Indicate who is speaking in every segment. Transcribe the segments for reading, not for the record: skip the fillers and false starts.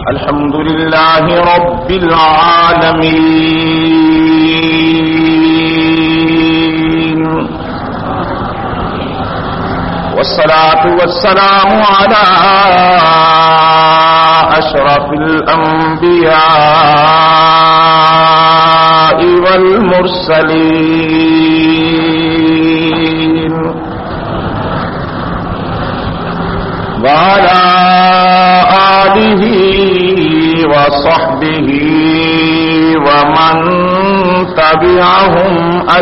Speaker 1: الحمد لله رب العالمين والصلاة والسلام على أشرف الأنبياء والمرسلين وعلى آله وصحبه ومن تبعهم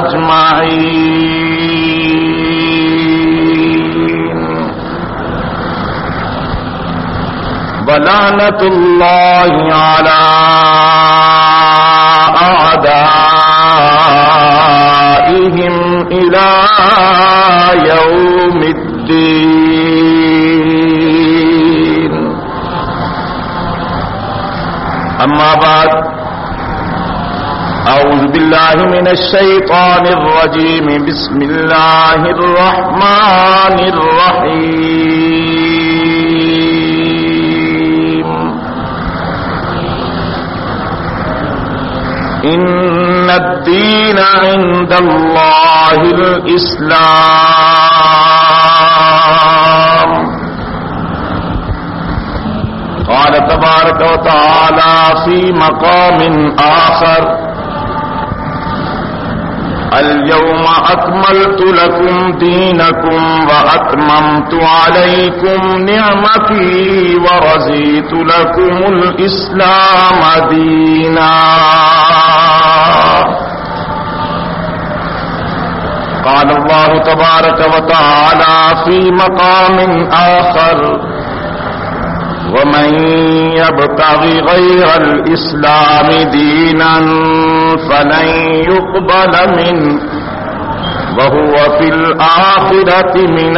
Speaker 1: أجمعين ولعنة الله على أعدائهم إلى يوم الدين. أما بعد، أعوذ بالله من الشيطان الرجيم. بسم الله الرحمن الرحيم. إن الدين عند الله الإسلام. قال تبارك وتعالى في مقام آخر: اليوم أكملت لكم دينكم وأتممت عليكم نعمتي ورضيت لكم الإسلام دينا. قال الله تبارك وتعالى في مقام آخر: ومن يبتغ غير الإسلام دينا فلن يقبل منه وهو في الآخرة من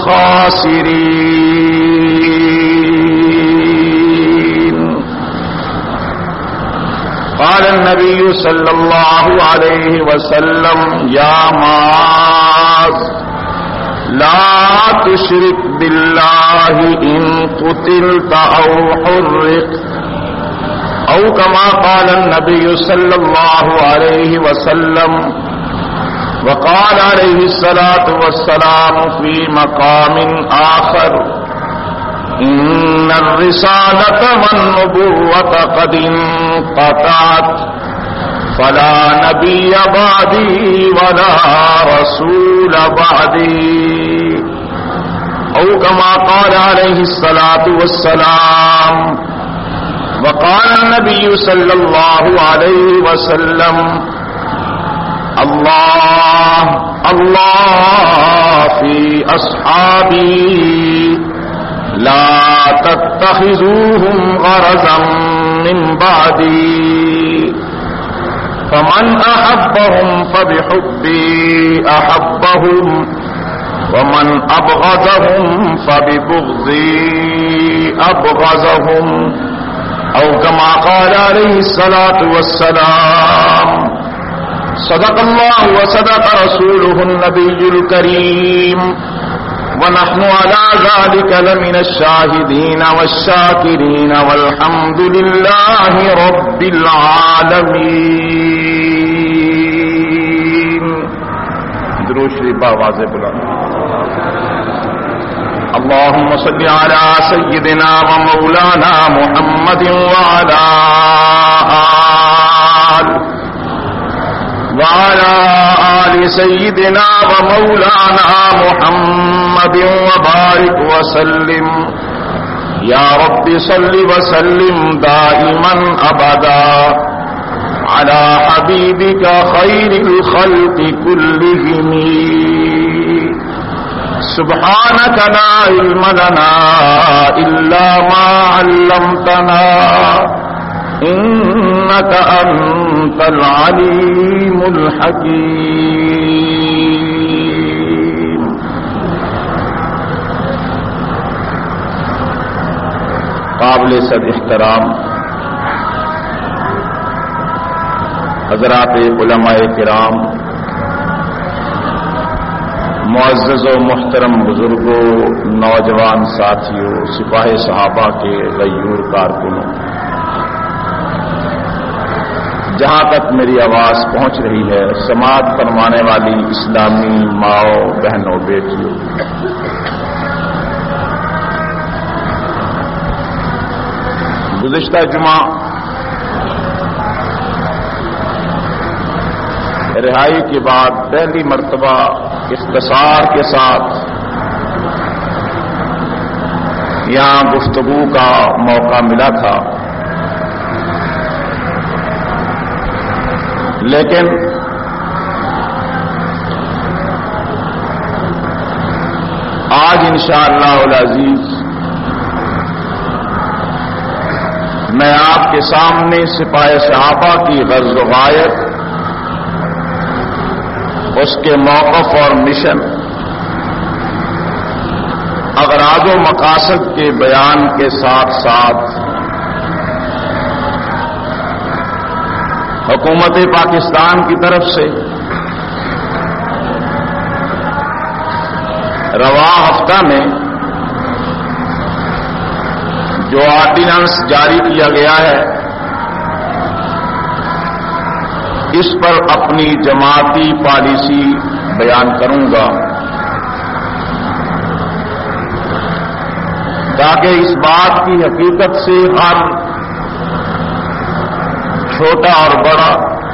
Speaker 1: الخاسرين. قال النبي صلى الله عليه وسلم: يا معاذ لا تشرك بالله إن قتلت أو حرقت، أو كما قال النبي صلى الله عليه وسلم. وقال عليه الصلاة والسلام في مقام آخر: إن الرسالة والنبوة قد انقطعت فلا نبي بعدي ولا رسول بعدي، أو كما قال عليه الصلاة والسلام. وقال النبي صلى الله عليه وسلم: الله الله في أصحابي لا تتخذوهم غرضا من بعدي، فمن أحبهم فبحبي أحبهم، ومن أبغضهم فببغضي أبغضهم، أو كما قال عليه الصلاة والسلام. صدق الله وصدق رسوله النبي الكريم، ونحن على ذلك لمن الشاهدين والشاكرين، والحمد لله رب العالمين. درود شریف آواز بلند. اللهم صل على سيدنا ومولانا محمد وعلى آل سيدنا ومولانا محمد وبارك وسلم. يا رب صل وسلم دائما أبدا على حبيبك خير الخلق كلهم. سبحانك لا علم لنا إلا ما علمتنا إنك أنت العليم الحكيم. قابل صد احترام حضرات علماء کرام، معزز و محترم بزرگوں، نوجوان ساتھیوں، سپاہ صحابہ کے غیور کارکنوں، جہاں تک میری آواز پہنچ رہی ہے، سماعت فرمانے والی اسلامی ماؤں، بہنوں، بیٹیوں، گزشتہ جمعہ رہائی کے بعد پہلی مرتبہ اختصار کے ساتھ یہاں گفتگو کا موقع ملا تھا، لیکن آج انشاءاللہ العزیز میں آپ کے سامنے سپاہ صحابہ کی غرض و غایت، اس کے موقف اور مشن، اغراض و مقاصد کے بیان کے ساتھ ساتھ حکومت پاکستان کی طرف سے رواں ہفتہ میں جو آرڈیننس جاری کیا گیا ہے، اس پر اپنی جماعتی پالیسی بیان کروں گا تاکہ اس بات کی حقیقت سے ہر چھوٹا اور بڑا،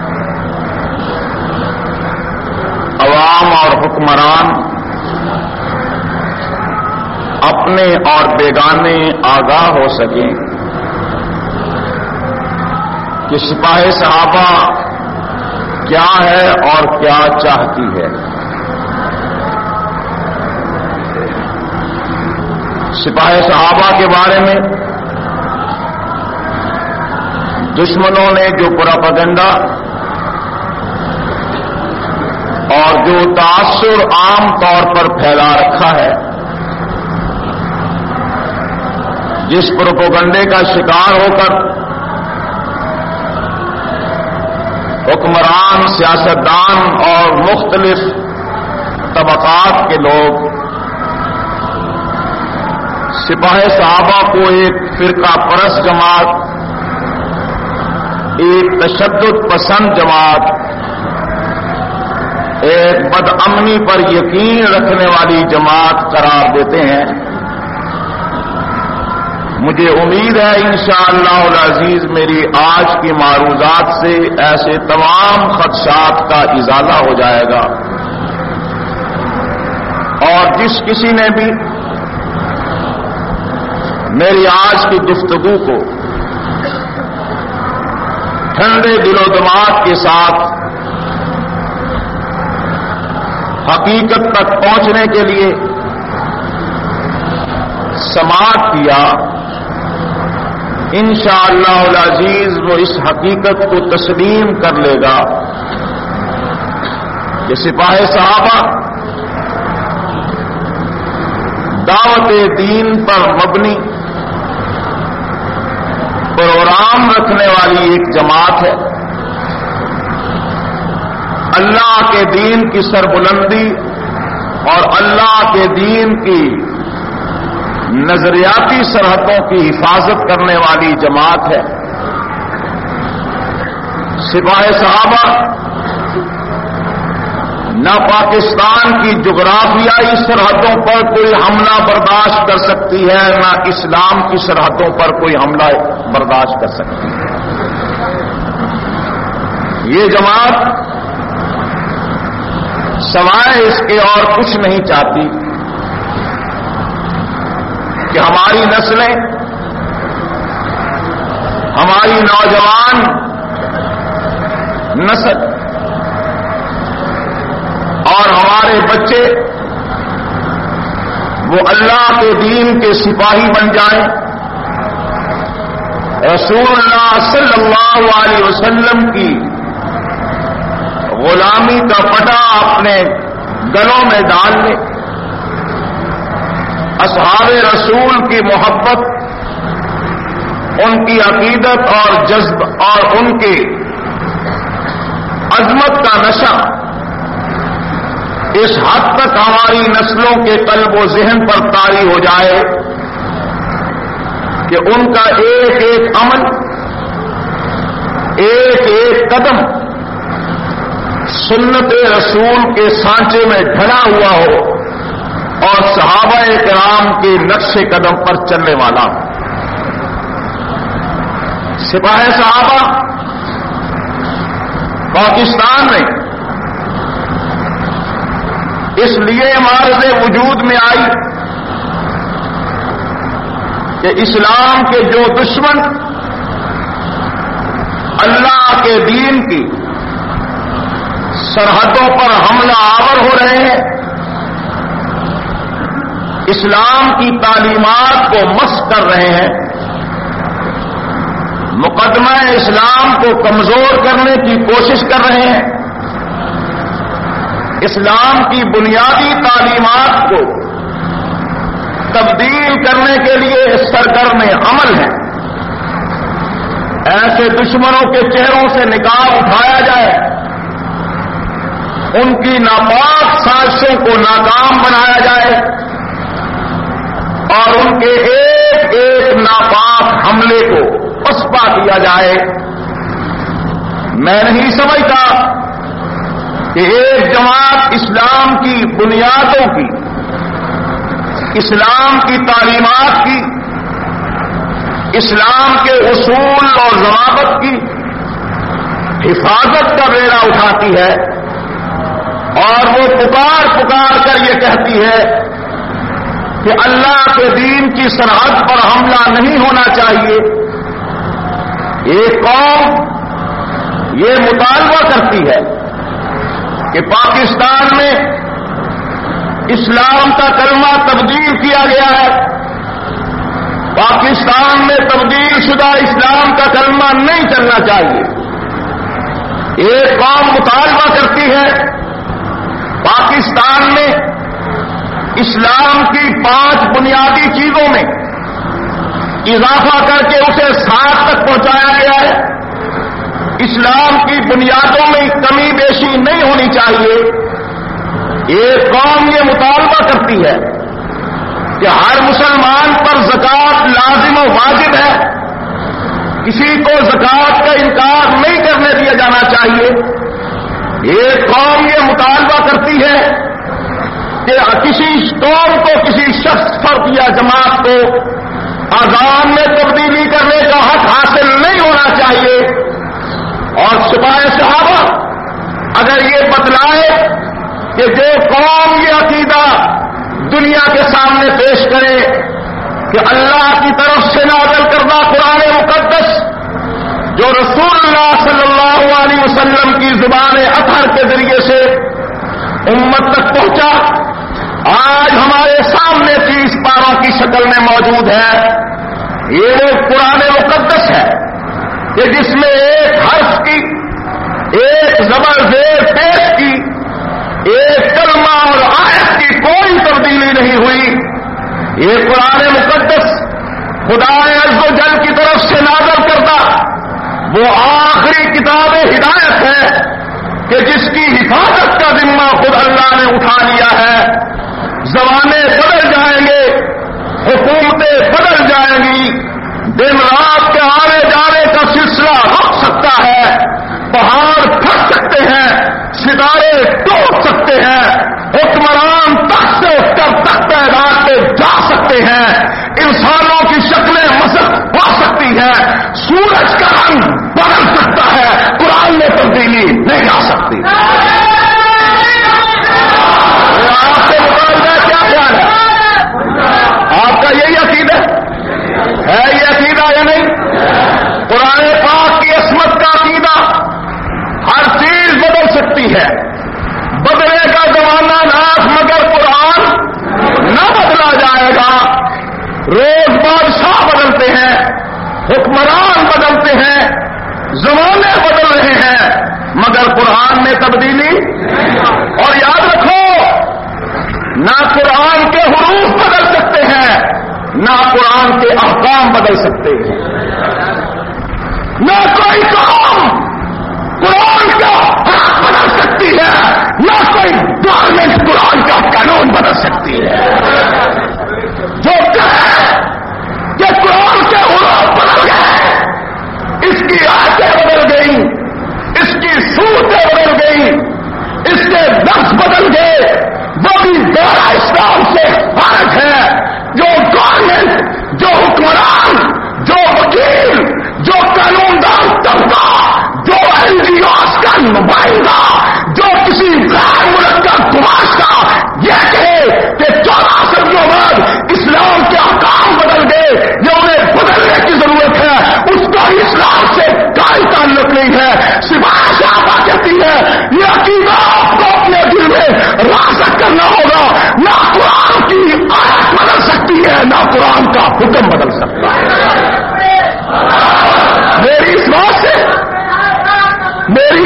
Speaker 1: عوام اور حکمران اپنے اور بیگانے آگاہ ہو سکیں کہ سپاہ صحابہ کیا ہے اور کیا چاہتی ہے۔ سپاہ صحابہ کے بارے میں دشمنوں نے جو پروپیگنڈا اور جو تاثر عام طور پر پھیلا رکھا ہے، جس پروپیگنڈے کا شکار ہو کر حکمران، سیاستدان اور مختلف طبقات کے لوگ سپاہ صحابہ کو ایک فرقہ پرست جماعت، ایک تشدد پسند جماعت، ایک بدامنی پر یقین رکھنے والی جماعت قرار دیتے ہیں، مجھے امید ہے انشاءاللہ العزیز میری آج کی معروضات سے ایسے تمام خدشات کا ازالہ ہو جائے گا، اور جس کسی نے بھی میری آج کی گفتگو کو ٹھنڈے دل و دماغ کے ساتھ حقیقت تک پہنچنے کے لیے سماعت کیا، انشاءاللہ العزیز وہ اس حقیقت کو تسلیم کر لے گا کہ سپاہ صحابہ دعوت دین پر مبنی پروگرام رکھنے والی ایک جماعت ہے، اللہ کے دین کی سربلندی اور اللہ کے دین کی نظریاتی سرحدوں کی حفاظت کرنے والی جماعت ہے۔ سپاہ صحابہ نہ پاکستان کی جغرافیائی سرحدوں پر کوئی حملہ برداشت کر سکتی ہے، نہ اسلام کی سرحدوں پر کوئی حملہ برداشت کر سکتی ہے۔ یہ جماعت سوائے اس کے اور کچھ نہیں چاہتی کہ ہماری نسلیں، ہماری نوجوان نسل اور ہمارے بچے وہ اللہ کے دین کے سپاہی بن جائیں، رسول اللہ صلی اللہ علیہ وسلم کی غلامی کا پٹا اپنے گلوں میں ڈال لیں، اصحاب رسول کی محبت، ان کی عقیدت اور جذب اور ان کی عظمت کا نشہ اس حد تک ہماری نسلوں کے قلب و ذہن پر طاری ہو جائے کہ ان کا ایک ایک عمل، ایک ایک قدم سنت رسول کے سانچے میں ڈھلا ہوا ہو اور صحابہ کرام کے نقش قدم پر چلنے والا ہو. سپاہ صحابہ پاکستان میں اس لیے معرض وجود میں آئی کہ اسلام کے جو دشمن اللہ کے دین کی سرحدوں پر حملہ آور ہو رہے ہیں، اسلام کی تعلیمات کو مسخ کر رہے ہیں، مقدمہ اسلام کو کمزور کرنے کی کوشش کر رہے ہیں، اسلام کی بنیادی تعلیمات کو تبدیل کرنے کے لیے سرگرم عمل ہے. ایسے دشمنوں کے چہروں سے نقاب اٹھایا جائے، ان کی ناپاک سازشوں کو ناکام بنایا جائے اور ان کے ایک ایک ناپاک حملے کو پسپا کیا جائے. میں نہیں سمجھتا کہ ایک جماعت اسلام کی بنیادوں کی، اسلام کی تعلیمات کی، اسلام کے اصول اور ضوابط کی حفاظت کا بیڑا اٹھاتی ہے اور وہ پکار پکار کر یہ کہتی ہے کہ اللہ کے دین کی سرحد پر حملہ نہیں ہونا چاہیے. ایک قوم یہ مطالبہ کرتی ہے کہ پاکستان میں اسلام کا کلمہ تبدیل کیا گیا ہے، پاکستان میں تبدیل شدہ اسلام کا کلمہ نہیں چلنا چاہیے. ایک قوم مطالبہ کرتی ہے پاکستان میں اسلام کی 5 بنیادی چیزوں میں اضافہ کر کے اسے 7 تک پہنچایا گیا ہے. اسلام کی بنیادوں میں کمی بیشی نہیں ہونی چاہیے. ایک قوم یہ مطالبہ کرتی ہے کہ ہر مسلمان پر زکوٰۃ لازم و واجب ہے، کسی کو زکوٰۃ کا انکار نہیں کرنے دیا جانا چاہیے. ایک قوم یہ مطالبہ کرتی ہے کہ کسی قوم کو، کسی شخص فرد یا جماعت کو اذان میں تبدیلی کرنے کا حق حاصل نہیں ہونا چاہیے. اور سپاہ صحابہ اگر یہ بتلائے کہ جو قوم یہ عقیدہ دنیا کے سامنے پیش کرے کہ اللہ کی طرف سے نازل کردہ قرآن مقدس جو رسول اللہ صلی اللہ علیہ وسلم کی زبان اطہر کے ذریعے سے امت تک پہنچا، آج ہمارے سامنے 30 پاروں کی شکل میں موجود ہے. یہ وہ قرآن مقدس ہے کہ جس میں ایک حرف کی، ایک زبر زیر پیش کی، ایک کلمہ اور آیت کی کوئی تبدیلی نہیں ہوئی. یہ قرآن مقدس خدا عز و جل کی طرف سے نازل کردہ وہ آخری کتاب ہدایت ہے کہ جس کی حفاظت کا ذمہ خود اللہ نے اٹھا لیا ہے. زمانے بدل جائیں گے، حکومتیں بدل جائیں گی، دن رات کے آنے جانے کا سلسلہ رک سکتا ہے، پہاڑ پھٹ سکتے ہیں، ستارے ٹوٹ سکتے ہیں، حکمران تخت سے اٹھ کر تخت اعداد پہ جا سکتے ہیں، انسانوں کی شکلیں مسخ ہو سکتی ہیں، سورج کا رنگ بدل سکتا ہے، قرآن میں تبدیلی نہیں آ سکتی. آپ سے مطالبہ کیا خیال ہے؟ آپ کا یہی عقیدہ ہے یہ عقیدہ یا نہیں؟ قرآن پاک کی عصمت کا عقیدہ ہر چیز بدل سکتی ہے، بدلے کا زمانہ ناس مگر قرآن نہ بدلا جائے گا. روز بادشاہ بدلتے ہیں، حکمران بدلتے ہیں، زمانے بدل رہے ہیں، مگر قرآن میں تبدیلی. اور یاد رکھو نہ قرآن کے حروف بدل سکتے ہیں، نہ قرآن کے احکام بدل سکتے ہیں. نہ کوئی قوم قرآن کا حق بدل سکتی ہے، نہ کوئی گورنمنٹ قرآن کا قانون بدل سکتی ہے. جو کہے کہ قرآن کے حروف بدل گئے، اس کی آیتیں بدل گئی، اس حکم بدل سکتا ہے. میری اس بات سے میری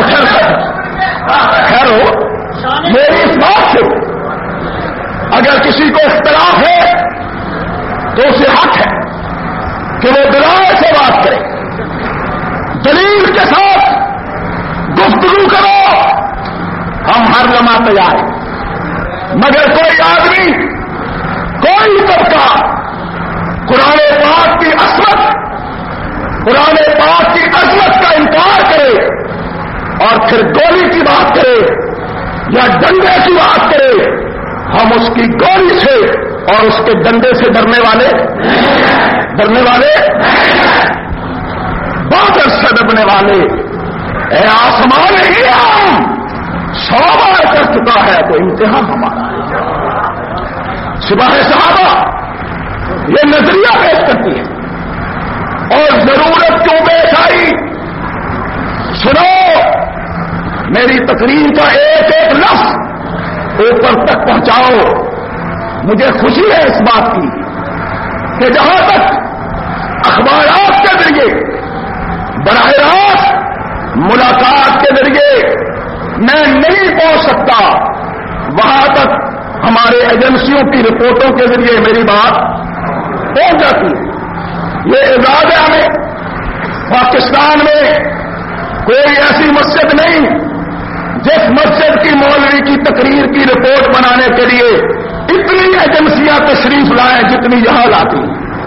Speaker 1: خیر ہو میری اس بات سے اگر کسی کو اختلاف ہے تو اسے حق ہے کہ وہ دلائل سے بات کرے, دلیل کے ساتھ گفتگو کرو, ہم ہر لمحہ تیار ہیں. مگر کوئی آدمی کوئی طبقہ قرآن پاک کی عصمت قرآن پاک کی عظمت کا انکار کرے اور پھر گولی کی بات کرے یا ڈنڈے کی بات کرے, ہم اس کی گولی سے اور اس کے ڈنڈے سے ڈرنے والے بادر سے ڈرنے والے. اے آسمان ہی ہم 100 بار کر چکا ہے تو امتحان ہمارا ہے. سپاہ صحابہ یہ نظریہ پیش کرتی ہے اور ضرورت کیوں پیش آئی سنو, میری تقریر کا ایک ایک لفظ اوپر تک پہنچاؤ. مجھے خوشی ہے اس بات کی کہ جہاں تک اخبارات کے ذریعے براہ راست ملاقات کے ذریعے میں نہیں پہنچ سکتا, وہاں تک ہمارے ایجنسیوں کی رپورٹوں کے ذریعے میری بات پہنچ جاتی ہے. یہ اعزاز ہے ہمیں. پاکستان میں کوئی ایسی مسجد نہیں جس مسجد کی مولوی کی تقریر کی رپورٹ بنانے کے لیے اتنی ایجنسیاں تشریف لائیں جتنی یہاں لاتی.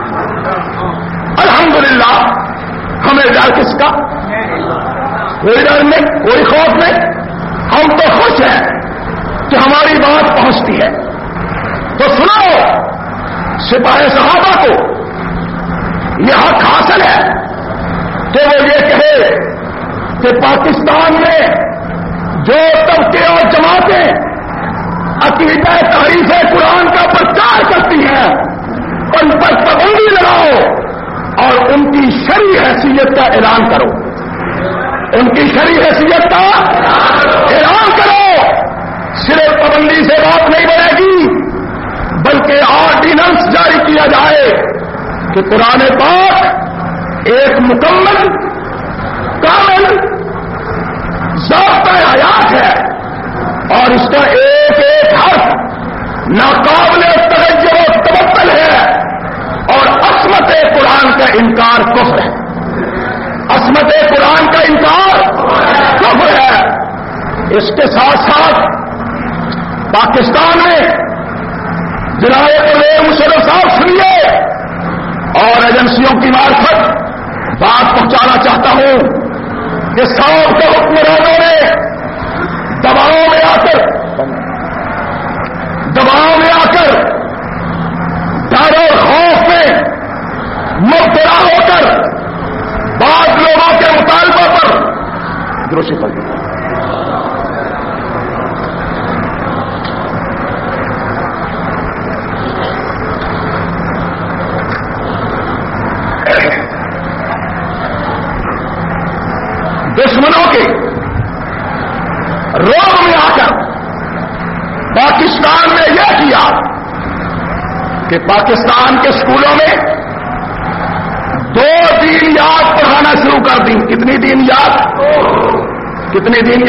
Speaker 1: الحمدللہ ہمیں ڈر کس کا؟ کوئی ڈر نہیں, کوئی خوف نہیں. ہم تو خوش ہیں کہ ہماری بات پہنچتی ہے. تو سنو, سپاہ صحابہ کو یہ حق حاصل ہے کہ وہ یہ کہے کہ پاکستان میں جو طبقے اور جماعتیں عقیدہ تحریف قرآن کا پرچار کرتی ہیں ان پر پابندی لگاؤ اور ان کی شرعی حیثیت کا اعلان کرو. ان کی شرعی حیثیت کا اعلان کرو. صرف پابندی سے بات نہیں بنے گی بلکہ آرڈیننس جاری کیا جائے کہ قرآن پاک ایک مکمل کامل ضابطۂ حیات ہے اور اس کا ایک ایک حرف ناقابل تغیر و تبدل ہے اور عصمت قرآن کا انکار کفر ہے. عصمت قرآن کا انکار کفر ہے. اس کے ساتھ ساتھ پاکستان میں جناب مشرف صاحب سنیے اور ایجنسیوں کی معرفت بات پہنچانا چاہتا ہوں کہ 100 کے حکمرانوں نے دباؤ میں آ کر ڈر اور خوف میں مبتلا ہو کر بعض لوگوں کے مطالبہ پر دروشی کر دی. دشمنوں کے روب میں آ کر پاکستان نے یہ کیا کہ پاکستان کے اسکولوں میں 2 دین یاد پڑھانا شروع کر دی. کتنی دین یاد؟ 2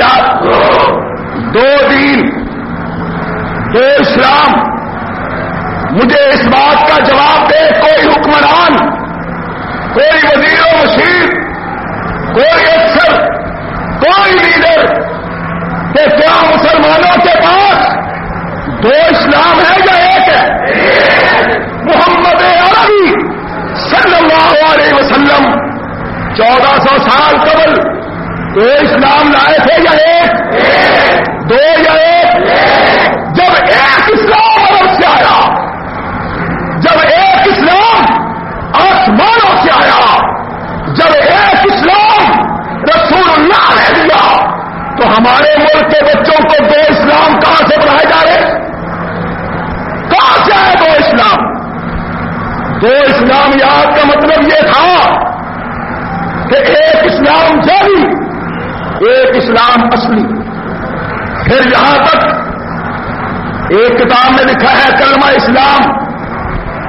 Speaker 1: دین 2 اسلام. مجھے اس بات کا جواب دے کوئی حکمران, کوئی وزیر و مشیر, کوئی افسر, کوئی لیڈر کہ کیا مسلمانوں کے پاس 2 اسلام ہے یا ایک ہے؟ محمد عربی صلی اللہ علیہ وسلم 1400 سال قبل 2 اسلام لائے تھے یا ایک؟ 2 یا ایک؟ جب ایک اسلام عرب سے آیا, جب ایک اسلام آسمانوں سے آیا, جب ایک اسلام رسول اللہ نے دیا تو ہمارے ملک کے بچوں کو 2 اسلام کہاں سے پڑھائے جا رہے؟ کہاں سے آئے 2 اسلام؟ 2 اسلام یاد کا مطلب یہ تھا کہ ایک اسلام جاری, ایک اسلام اصلی. پھر یہاں تک ایک کتاب میں لکھا ہے کلمہ اسلام,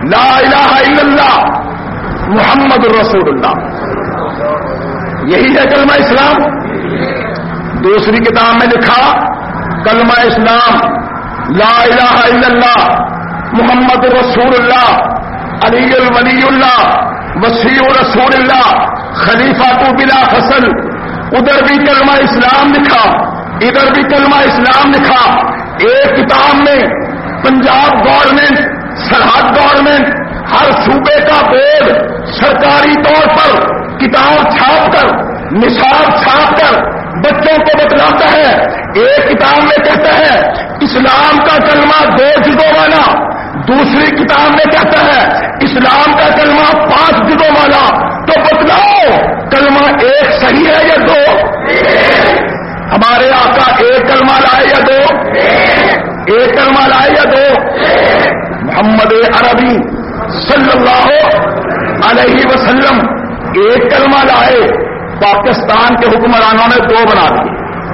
Speaker 1: لا الہ الا اللہ محمد الرسول اللہ. یہی ہے کلمہ اسلام. دوسری کتاب میں لکھا کلمہ اسلام لا الہ الا اللہ محمد الرسول اللہ علی الولی اللہ وسیع رسول اللہ خلیفہ تو بلا فصل. ادھر بھی کلمہ اسلام لکھا, ادھر بھی کلمہ اسلام لکھا. ایک کتاب میں پنجاب گورنمنٹ, سرحد گورنمنٹ, ہر صوبے کا بورڈ سرکاری طور پر کتاب چھاپ کر, نصاب چھاپ کر بچوں کو بتلاتا ہے. ایک کتاب میں کہتا ہے اسلام کا کلمہ 2 جزوں والا, دوسری کتاب میں کہتا ہے اسلام کا کلمہ 5 جزوں والا. تو بتلاؤ کلمہ ایک صحیح ہے یا 2؟ ہمارے آقا ایک کلمہ لائے یا 2؟ ایک کلمہ لائے یا 2؟ محمد عربی صلی اللہ علیہ وسلم ایک کلمہ لائے, پاکستان کے حکمرانوں نے 2 بنا دیے.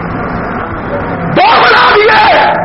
Speaker 1: 2 بنا دیے.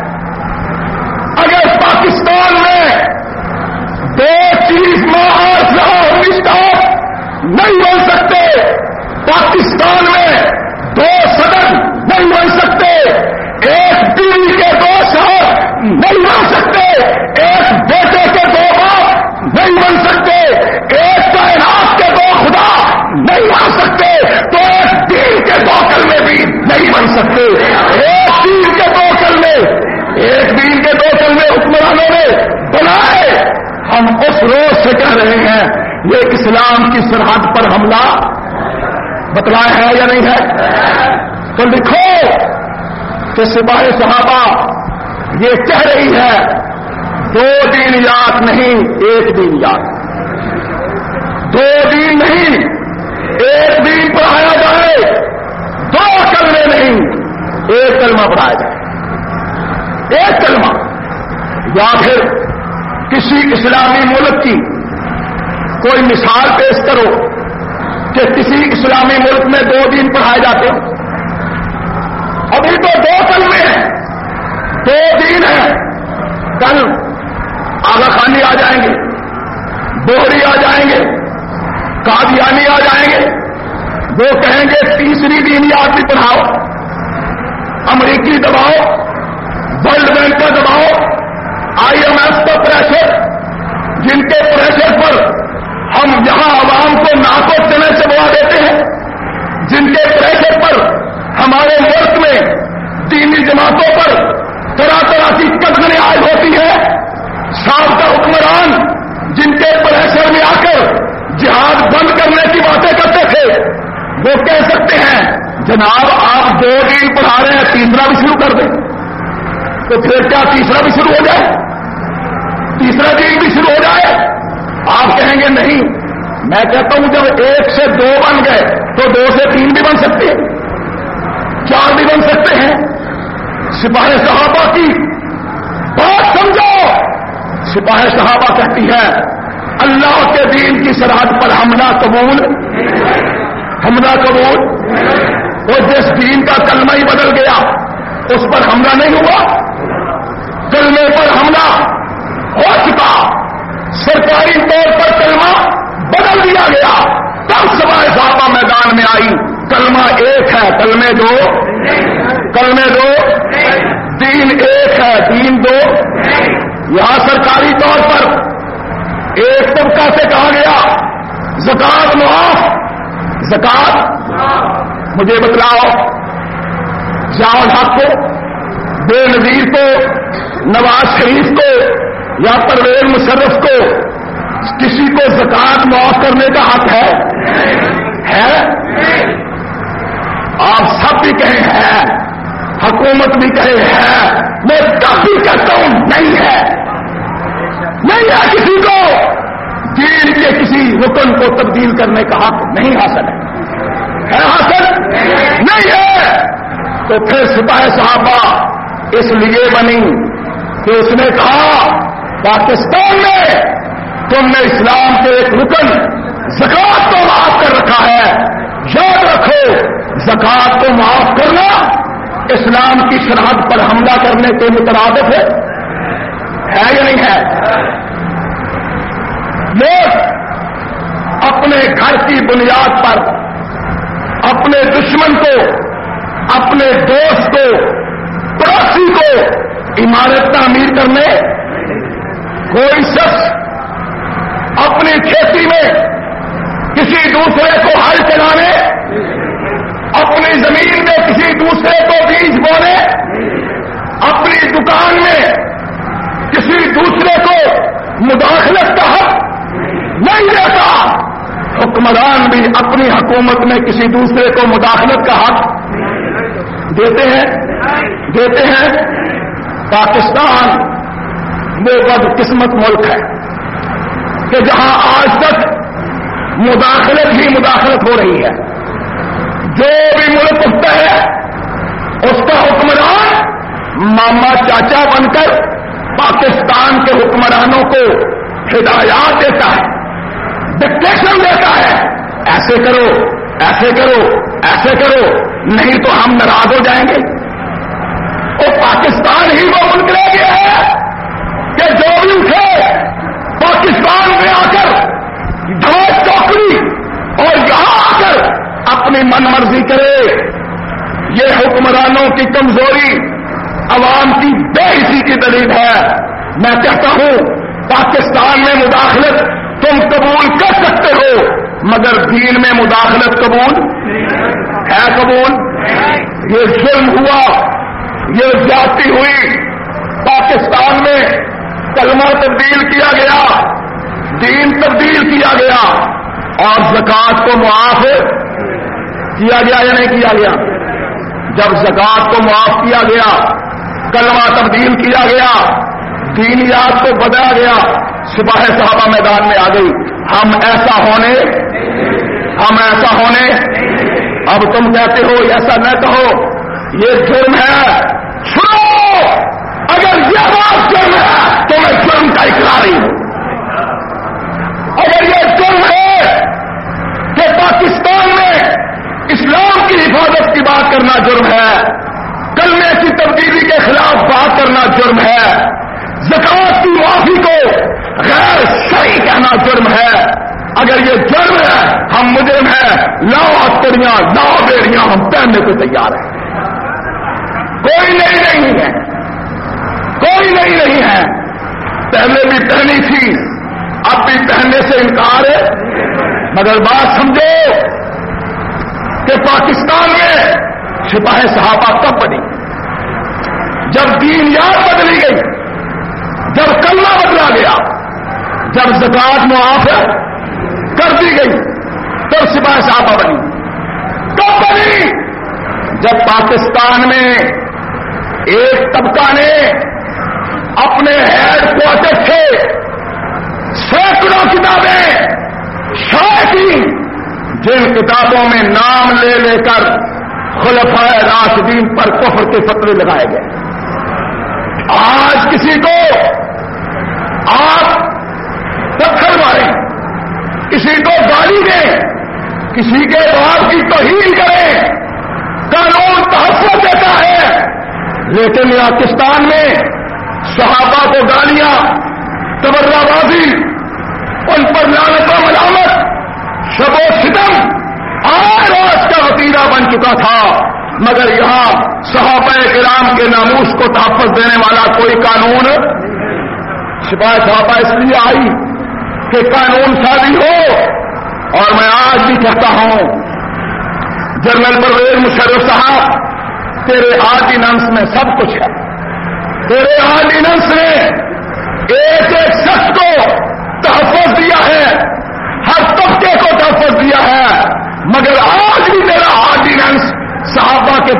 Speaker 1: اگر پاکستان میں 2 چیز معاشرہ نہیں بن سکتے, پاکستان میں 2 صدر نہیں بن سکتے, ایک بیوی کے 2 شوہر نہیں بن سکتے, ایک بیٹے کے 2 باپ نہیں بن سکتے, ایک کائنات کے 2 خدا نہیں بن سکتے, تو ایک دین کے 2 کلمے بھی نہیں بن سکتے. ایک دین کے 2 کلمے, ایک دین کے 2 کلمے حکمرانوں نے بنائے. ہم اس روز سے کہہ رہے ہیں یہ اسلام کی سرحد پر حملہ بتلایا ہے یا نہیں ہے؟ تو لکھو کہ سپاہی صحابہ یہ کہہ رہی ہے 2 دینیات نہیں, ایک دینیات. 2 دین نہیں, ایک دین پڑھایا جائے. 2 کلمے نہیں, ایک کلمہ پڑھایا جائے. ایک کلمہ. یا پھر کسی اسلامی ملک کی کوئی مثال پیش کرو کہ کسی اسلامی ملک میں 2 دین پڑھائے جاتے ہیں. ابھی تو 2 کلمے ہیں, 2 دین ہیں. کل آغا خانی آ جائیں گے, بوہری آ جائیں گے, قادیانی آ جائیں گے. وہ کہیں گے تیسری دینیات بھی پڑھاؤ. امریکی دباؤ, ورلڈ بینک کا دباؤ, IMF کا پریشر, جن کے پریشر پر ہم یہاں عوام کو ناکو چنے سے بوا دیتے ہیں, جن کے پریشر پر ہمارے ملک میں دینی جماعتوں پر طرح طرح کی قدغنیں عائد ہوتی ہیں. سابقہ حکمران جن کے پریشر میں آ کر جہاد بند کرنے کی باتیں کرتے تھے, وہ کہہ سکتے ہیں جناب آپ 2 دین پڑھا رہے ہیں, تیسرا بھی شروع کر دیں. تو پھر کیا تیسرا بھی شروع ہو جائے, تیسرا دین بھی شروع ہو جائے؟ آپ کہیں گے نہیں. میں کہتا ہوں جب 1 سے 2 بن گئے تو 2 سے 3 بھی بن سکتے ہیں, 4 بھی بن سکتے ہیں. سپاہی صحابہ کی بات سمجھو. سپاہی صحابہ کہتی ہے اللہ کے دین کی سرحد پر حملہ قبول, حملہ قبول. وہ جس دین کا کلمہ ہی بدل گیا اس پر حملہ نہیں ہوا. کلمے پر حملہ ہو چکا, سرکاری طور پر کلمہ بدل دیا گیا. تب سپاہی صحابہ میدان میں آئی. کلمہ ایک ہے, کلمے 2, کلمے 2, دین ایک ہے, دین 2. یہاں سرکاری طور پر ایک طبقہ سے کہا گیا زکات معاف. زکات مجھے بتلاؤ, جاؤ حق کو, بے نظیر کو, نواز شریف کو یا پرویز مشرف کو کسی کو زکات معاف کرنے کا حق ہے؟ آپ سب بھی کہیں ہے, حکومت بھی کہے ہے, میں کب بھی کہتا ہوں نہیں ہے. نہیں ہے کسی کو دین کے کسی رکن کو تبدیل کرنے کا حق نہیں حاصل ہے. حاصل نہیں ہے. تو پھر سپاہی صحابہ اس لیے بنی کہ اس نے کہا پاکستان میں تم نے اسلام کے ایک رکن زکات کو معاف کر رکھا ہے. یاد رکھو زکات کو معاف کرنا اسلام کی سرحد پر حملہ کرنے کے مترادف ہے یا نہیں ہے؟ لوگ اپنے گھر کی بنیاد پر اپنے دشمن کو، اپنے دوست کو، پڑوسی کو عمارت تعمیر کرنے، کوئی شخص اپنی کھیتی میں کسی دوسرے کو ہل چلانے، اپنی زمین میں کسی دوسرے کو بیج بونے، اپنی دکان میں کسی دوسرے کو مداخلت کا حق نہیں دیتا۔ حکمران بھی اپنی حکومت میں کسی دوسرے کو مداخلت کا حق دیتے ہیں۔ پاکستان وہ بدقسمت ملک ہے کہ جہاں آج تک مداخلت ہی مداخلت ہو رہی ہے۔ جو بھی ملک اٹھتا ہے اس کا حکمران ماما چاچا بن کر پاکستان کے حکمرانوں کو ہدایات دیتا ہے، ڈکٹیشن دیتا ہے، ایسے کرو، ایسے کرو، ایسے کرو، نہیں تو ہم ناراض ہو جائیں گے۔ اور پاکستان ہی وہ ملک رہ گیا ہے کہ جو بھی اٹھے پاکستان میں آ کر ڈھانچ چوکڑی اور یہاں آ کر اپنی من مرضی کرے۔ یہ حکمرانوں کی کمزوری عوام کی بے حسی کی دلیل ہے۔ میں کہتا ہوں پاکستان میں مداخلت تم قبول کر سکتے ہو، مگر دین میں مداخلت قبول ہے؟ قبول؟ یہ ظلم ہوا، یہ زیادتی ہوئی۔ پاکستان میں کلمہ تبدیل کیا گیا، دین تبدیل کیا گیا، اور زکوٰۃ کو معاف کیا گیا یا نہیں کیا گیا؟ جب زکوٰۃ کو معاف کیا گیا، کلمہ تبدیل کیا گیا، دینیات کو بدلا گیا، سپاہ صحابہ میدان میں آ گئی۔ ہم ایسا ہونے اب تم کہتے ہو ایسا نہ کہو، یہ جرم ہے۔ سنو، اگر یہ بات جرم ہے تو میں جرم کا اقراری ہوں۔ اگر یہ جرم ہے کہ پاکستان میں اسلام کی حفاظت کی بات کرنا جرم ہے، کلمے کی تبدیلی کے خلاف بات کرنا جرم ہے، زکوٰۃ کی معافی کو غیر شرعی کہنا جرم ہے، اگر یہ جرم ہے ہم مجرم ہیں، لاؤ ہتھیلیاں، لاؤ بیڑیاں، ہم پہننے کو تیار ہیں۔ کوئی نہیں ہے، کوئی نہیں ہے۔ پہلے بھی پہنی تھی، اب بھی پہننے سے انکار ہے، مگر بات سمجھو کہ پاکستان میں سپاہ صحابہ کب بنی؟ جب دین یاد بدلی گئی، جب کلمہ بدلا گیا، جب زکوٰۃ معاف کر دی گئی، تب سپاہ صحابہ بنی۔ کب بنی؟ جب پاکستان میں ایک طبقہ نے اپنے ہیڈ کوارٹر سے سینکڑوں کتابیں شائع کی، جن کتابوں میں نام لے لے کر خلفائے راشدین پر کفر کے فتوے لگائے گئے۔ آج کسی کو آپ پتھر ماریں، کسی کو گالی دیں، کسی کے باپ کی توہین کریں، قانون تحفظ دیتا ہے، لیکن پاکستان میں صحابہ کو گالیاں، تبرہ بازی، ان پر لعنت و ملامت، شب و ستم آئے روز کا وتیرہ بن چکا تھا، مگر یہاں صحابہ کرام کے ناموس کو تحفظ دینے والا کوئی قانون، سپاہ صحابہ اس لیے آئی کہ قانون سازی ہو۔ اور میں آج بھی کہتا ہوں جنرل پرویز مشرف صاحب، تیرے آرڈیننس میں سب کچھ ہے، تیرے آرڈیننس نے ایک ایک شخص کو تحفظ دیا ہے، ہر طبقے کو تحفظ دیا ہے، مگر آج بھی میرا آرڈیننس صحابہ کو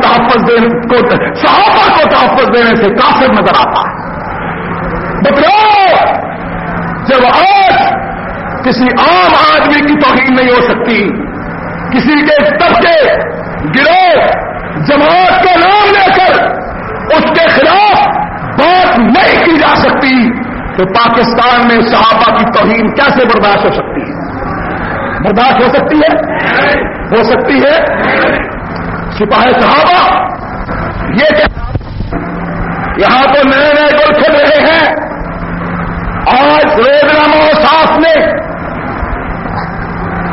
Speaker 1: تحفظ دینے سے کافر نظر آتا ہے۔ بتلاؤ، جب آج کسی عام آدمی کی توہین نہیں ہو سکتی، کسی کے طبقے، گروہ، جماعت کا نام لے کر اس کے خلاف بات نہیں کی جا سکتی، تو پاکستان میں صحابہ کی توہین کیسے برداشت ہو سکتی ہے؟ برداشت ہو سکتی ہے؟ ہو سکتی ہے؟ سپاہ صحابہ یہ کہ یہاں تو نئے نئے گل کھل رہے ہیں۔ آج روزنامہ و صاف نے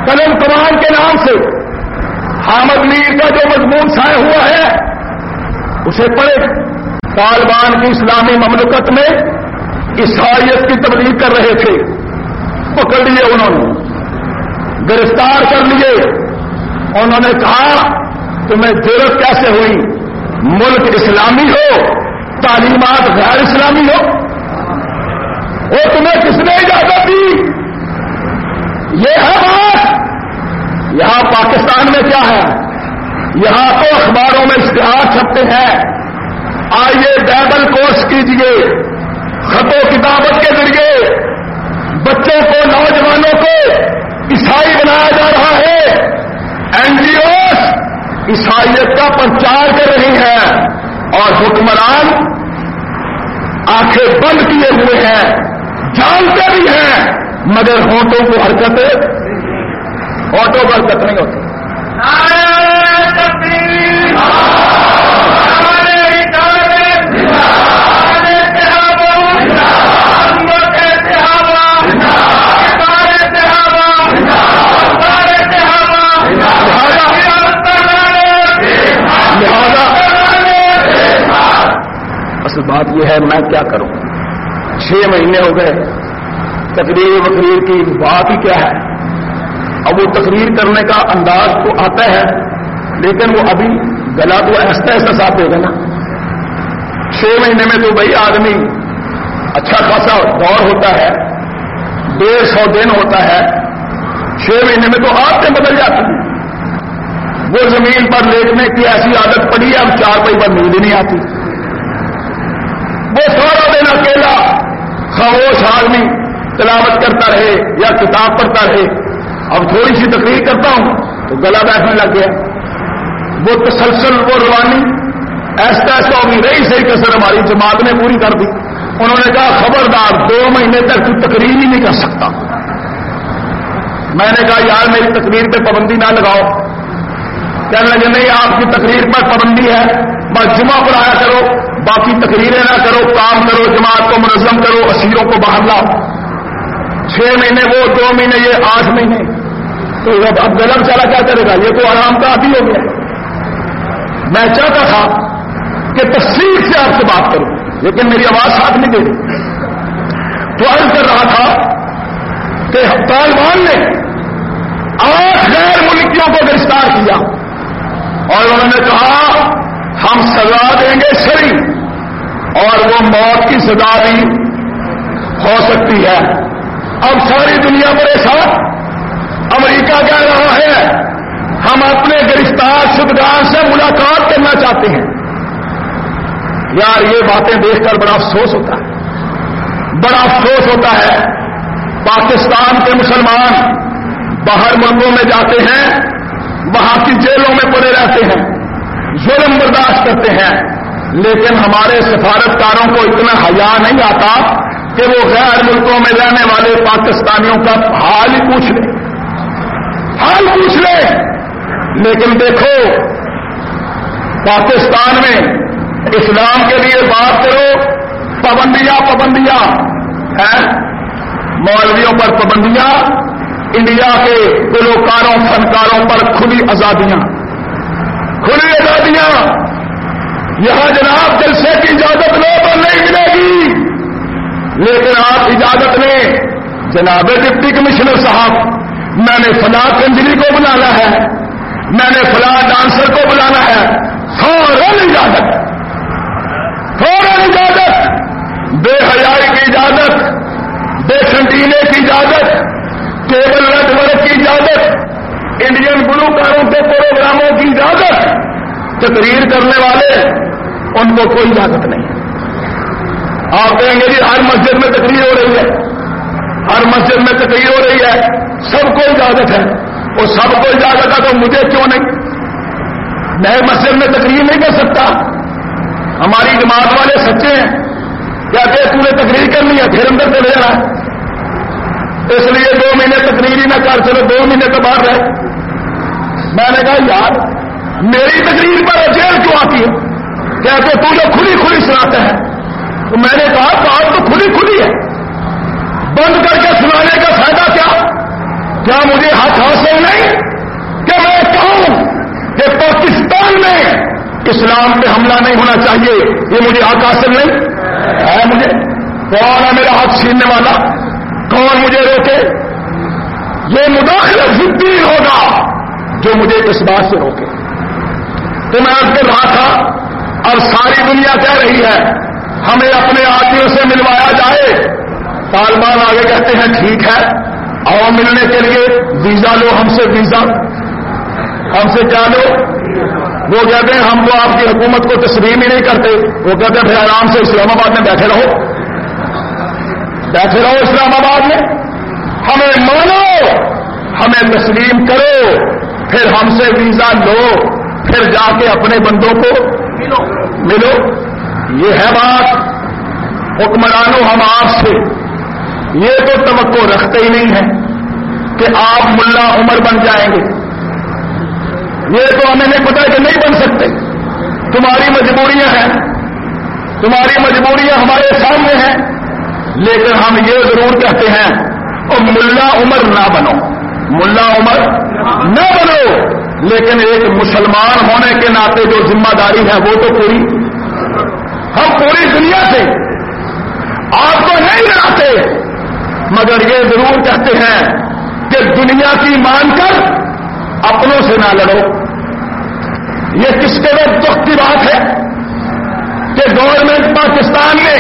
Speaker 1: قلم کمان کے نام سے حامد میر کا جو مضمون شائع ہوا ہے اسے پڑھے. طالبان کی اسلامی مملکت میں عیسائیت کی تبلیغ کر رہے تھے, پکڑ لیے انہوں نے, گرفتار کر لیے. انہوں نے کہا تمہیں جرأت کیسے ہوئی, ملک اسلامی ہو تعلیمات غیر اسلامی ہو, وہ تمہیں کس نے اجازت دی؟ یہ ہے بات. یہاں پاکستان میں کیا ہے, یہاں تو اخباروں میں اشتہار چھپتے ہیں, آئیے بائبل کورس کیجیے, خط و کتابت کے ذریعے بچوں کو نوجوانوں کو عیسائی بنایا جا رہا ہے. این جی اوز عیسائیت کا پرچار کر رہی ہیں اور حکمران آنکھیں بند کیے ہوئے ہیں, جانتے بھی ہیں مگر ہونٹوں کو حرکت نہیں ہوتی. اصل بات یہ ہے میں کیا کروں, 6 مہینے ہو گئے, تقریر وقریر کی بات ہی کیا ہے. اب وہ تقریر کرنے کا انداز تو آتا ہے لیکن وہ ابھی گلا تو ایسا ایسا صاف دے گا نا. 6 مہینے میں تو بھائی آدمی اچھا خاصا دور ہوتا ہے, 150 دن ہوتا ہے, 6 مہینے میں تو عادتیں بدل جاتی ہیں. وہ زمین پر لیٹنے کی ایسی عادت پڑی ہے اب 4 پائی پر نیند نہیں آتی. وہ سارا دن اکیلا خاموش آدمی تلاوت کرتا رہے یا کتاب پڑھتا رہے. اب تھوڑی سی تقریر کرتا ہوں تو گلا بیٹھنے لگ گیا. وہ تسلسل وہ روانی ایسا ہوگی رہی صحیح کسر ہماری جماعت نے پوری کر دی. انہوں نے کہا خبردار 2 مہینے تک تو تقریر ہی نہیں کر سکتا. میں نے کہا یار میری تقریر پہ پابندی نہ لگاؤ. کہنے لگے نہیں آپ کی تقریر پر پابندی ہے, بس جمعہ پڑھایا کرو, باقی تقریریں نہ کرو, کام کرو, جماعت کو منظم کرو, اسیروں کو باہر لاؤ. 6 مہینے وہ 2 مہینے یہ 8 مہینے تو اب غلط چلا کیا کرے گا, یہ تو آرام کا عادی ہو گیا. میں چاہتا تھا کہ تفصیل سے آپ سے بات کروں لیکن میری آواز ساتھ نہیں دے رہی. تو عرض کر رہا تھا کہ طالبان نے 8 غیر ملکیوں کو گرفتار کیا اور انہوں نے کہا ہم سزا دیں گے شرعی اور وہ موت کی سزا بھی ہو سکتی ہے. اب ساری دنیا پریشان. امریکہ کہہ رہا ہے ہم اپنے گرفتار شدگان سے ملاقات کرنا چاہتے ہیں. یار یہ باتیں دیکھ کر بڑا افسوس ہوتا ہے, بڑا افسوس ہوتا ہے. پاکستان کے مسلمان باہر ملکوں میں جاتے ہیں, وہاں کی جیلوں میں پڑے رہتے ہیں, ظلم برداشت کرتے ہیں, لیکن ہمارے سفارتکاروں کو اتنا حیا نہیں آتا کہ وہ غیر ملکوں میں رہنے والے پاکستانیوں کا حال ہی پوچھ لیں. لیکن دیکھو پاکستان میں اسلام کے لیے بات کرو, پابندیاں ہیں, مولویوں پر پابندیاں, انڈیا کے گلوکاروں فنکاروں پر کھلی آزادیاں. یہاں جناب جلسے کی اجازت لو تو نہیں ملے گی, لیکن آپ اجازت لیں جناب ڈپٹی کمشنر صاحب میں نے فلاں کنجری کو بلانا ہے, میں نے فلاں ڈانسر کو بلانا ہے, فوراً اجازت, بے حیائی کی اجازت, بے کنٹینے کی اجازت, ٹیبل نیٹ ورک کی اجازت, انڈین گلوکاروں کے پروگراموں کی اجازت. تقریر کرنے والے ان کو کوئی اجازت نہیں. آپ کہیں گے جی ہر مسجد میں تقریر ہو رہی ہے, ہر مسجد میں تقریر ہو رہی ہے, سب کو اجازت ہے. اور سب کو اجازت ہے تو مجھے کیوں نہیں؟ میں مسجد میں تقریر نہیں کر سکتا. ہماری جماعت والے سچے ہیں, کہتے ہیں تم نے تقریر کرنی ہے پھر اندر چلے جانا, اس لیے 2 مہینے تقریر ہی نہ کر, چلو 2 مہینے تو باہر رہے. میں نے کہا یار میری تقریر پر جیل کیوں آتی ہے؟ کہتے تو جو کھلی سناتے ہیں. تو میں نے کہا بات تو کھلی ہے, بند کر کے سنانے کا فائدہ کیا؟ کیا مجھے حق حاصل نہیں کہ میں کہوں کہ پاکستان میں اسلام پہ حملہ نہیں ہونا چاہیے؟ یہ مجھے حق حاصل نہیں ہے؟ مجھے کون ہے میرا حق چھیننے والا؟ کون مجھے روکے؟ یہ مداخلت ضدی ہوگا جو مجھے اس بات سے روکے. تو میں عرض کر رہا تھا اور ساری دنیا کہہ رہی ہے ہمیں اپنے آدمیوں سے ملوایا جائے. طالبان آگے کہتے ہیں ٹھیک ہے اور ملنے کے لیے ویزا لو ہم سے، ویزا ہم سے کیا لو؟ وہ کہتے ہیں ہم تو آپ کی حکومت کو تسلیم ہی نہیں کرتے. وہ کہتے ہیں پھر آرام سے اسلام آباد میں بیٹھے رہو، بیٹھے رہو اسلام آباد میں، ہمیں مانو، ہمیں تسلیم کرو، پھر ہم سے ویزا لو، پھر جا کے اپنے بندوں کو ملو. یہ ہے بات. حکمرانوں ہم آپ سے یہ تو توقع رکھتے ہی نہیں ہے کہ آپ ملا عمر بن جائیں گے. یہ تو ہمیں نہیں پتا کہ نہیں بن سکتے. تمہاری مجبوریاں ہیں، تمہاری مجبوریاں ہمارے سامنے ہیں، لیکن ہم یہ ضرور کہتے ہیں اور ملا عمر نہ بنو، ملا عمر نہ بنو، لیکن ایک مسلمان ہونے کے ناطے جو ذمہ داری ہے وہ تو پوری. ہم پوری دنیا سے آپ کو نہیں لڑاتے، مگر یہ ضرور کہتے ہیں کہ دنیا کی مان کر اپنوں سے نہ لڑو. یہ کس کے وقت دکھ کی بات ہے کہ گورنمنٹ پاکستان نے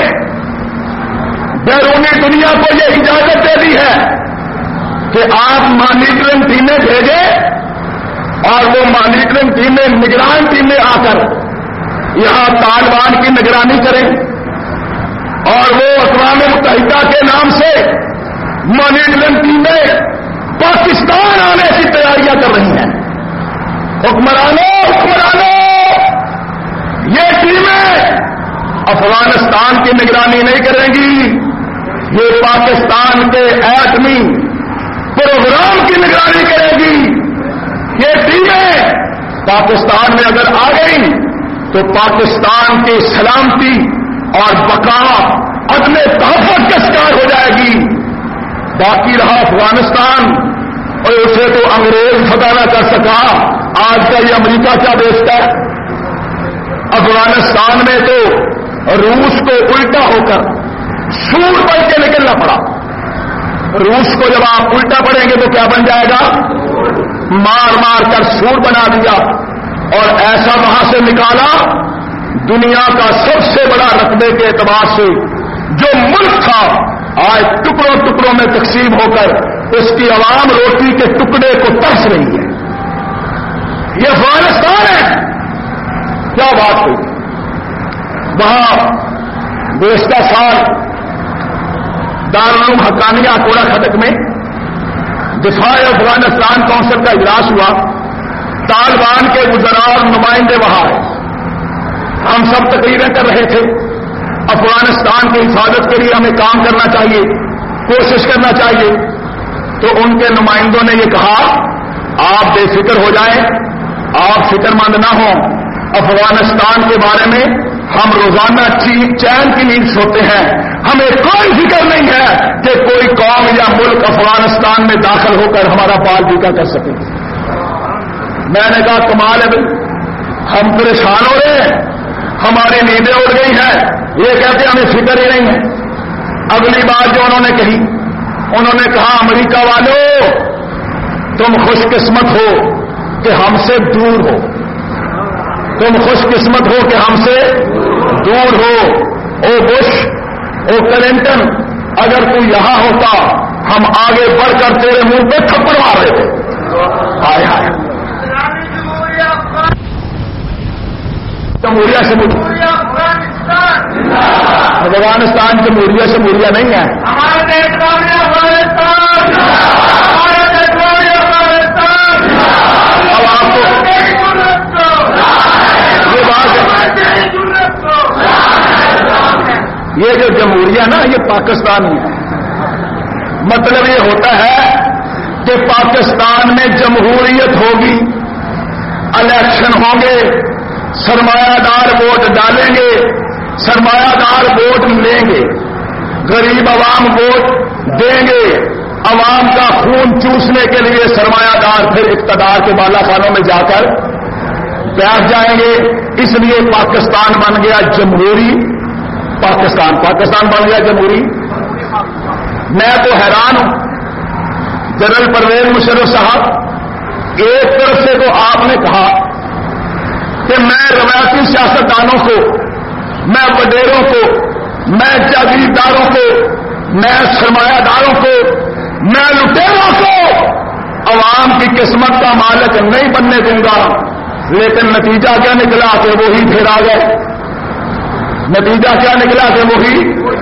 Speaker 1: بیرونی دنیا کو یہ اجازت دے دی ہے کہ آپ مانیٹرنگ ٹیمیں بھیجیں اور وہ مانیٹرنگ ٹیمیں نگران ٹیمیں آ کر یہاں طالبان کی نگرانی کریں، اور وہ اقوام متحدہ کے نام سے مانیٹرنگ ٹیمیں پاکستان آنے کی تیاریاں کر رہی ہیں. حکمرانوں یہ ٹیمیں افغانستان کی نگرانی نہیں کریں گی، یہ پاکستان کے ایٹمی پروگرام کی نگرانی کرے گی. یہ ٹیمیں پاکستان میں اگر آ گئی تو پاکستان کی سلامتی اور بقا عدم تحفظ کا شکار ہو جائے گی. باقی رہا افغانستان، اور اسے تو انگریز فتح نہ کر سکا. آج کا یہ امریکہ کیا بیچتا ہے؟ افغانستان میں تو روس کو الٹا ہو کر سور بن کے نکلنا پڑا. روس کو جب آپ الٹا پڑیں گے تو کیا بن جائے گا؟ مار مار کر سور بنا دیا، اور ایسا وہاں سے نکالا دنیا کا سب سے بڑا رقبے کے اعتبار سے جو ملک تھا آج ٹکڑوں ٹکڑوں میں تقسیم ہو کر اس کی عوام روٹی کے ٹکڑے کو ترس رہی ہے. یہ افغانستان ہے. کیا بات ہوئی وہاں گزشتہ سال دارالعلوم حقانیہ کوڑا خدک میں دفاع افغانستان کونسل کا اجلاس ہوا. طالبان کے وزراء اور نمائندے وہاں آئے. ہم سب تقریریں کر رہے تھے. افغانستان کی حفاظت کے لیے ہمیں کام کرنا چاہیے، کوشش کرنا چاہیے. تو ان کے نمائندوں نے یہ کہا آپ بے فکر ہو جائیں، آپ فکر مند نہ ہوں. افغانستان کے بارے میں ہم روزانہ چین کی نیند سوتے ہیں. ہمیں کوئی فکر نہیں ہے کہ کوئی قوم یا ملک افغانستان میں داخل ہو کر ہمارا بال بیکا کر سکے. میں نے کہا کمال ہے بھائی، ہم پریشان ہو رہے ہیں، ہماری نیندیں اڑ گئی ہیں. یہ کہتے ہمیں فکر ہی نہیں ہے. اگلی بات جو انہوں نے کہی، انہوں نے کہا امریکہ والوں تم خوش قسمت ہو کہ ہم سے دور ہو، تم خوش قسمت ہو کہ ہم سے دور ہو. او بش، او کلنٹن، اگر تو یہاں ہوتا ہم آگے بڑھ کر تیرے منہ پہ تھپڑ مار رہے تھے. آئے آئے جمہوریہ سے افغانستان جمہوریہ سے موریا نہیں ہے. ہمارے دیش کا افغانستان، ہمارے دیش کا افغانستان. اب آپ کو یہ بات ہے، یہ جو جمہوریہ نا یہ پاکستان ہے. مطلب یہ ہوتا ہے کہ پاکستان میں جمہوریت ہوگی، الیکشن ہوں گے، سرمایہ دار ووٹ ڈالیں گے، سرمایہ دار ووٹ لیں گے، غریب عوام ووٹ دیں گے. عوام کا خون چوسنے کے لیے سرمایہ دار پھر اقتدار کے بالا خانوں میں جا کر بیٹھ جائیں گے. اس لیے پاکستان بن گیا جمہوری پاکستان بن گیا جمہوری. میں تو حیران ہوں جنرل پرویز مشرف صاحب، ایک طرف سے تو آپ نے کہا کہ میں روایتی سیاستدانوں کو، میں وڈیروں کو، میں جاگیرداروں کو، میں سرمایہ داروں کو، میں لٹیروں کو عوام کی قسمت کا مالک نہیں بننے دوں گا. لیکن نتیجہ کیا نکلا کہ وہی پھر آ گئے. نتیجہ کیا نکلا کہ وہی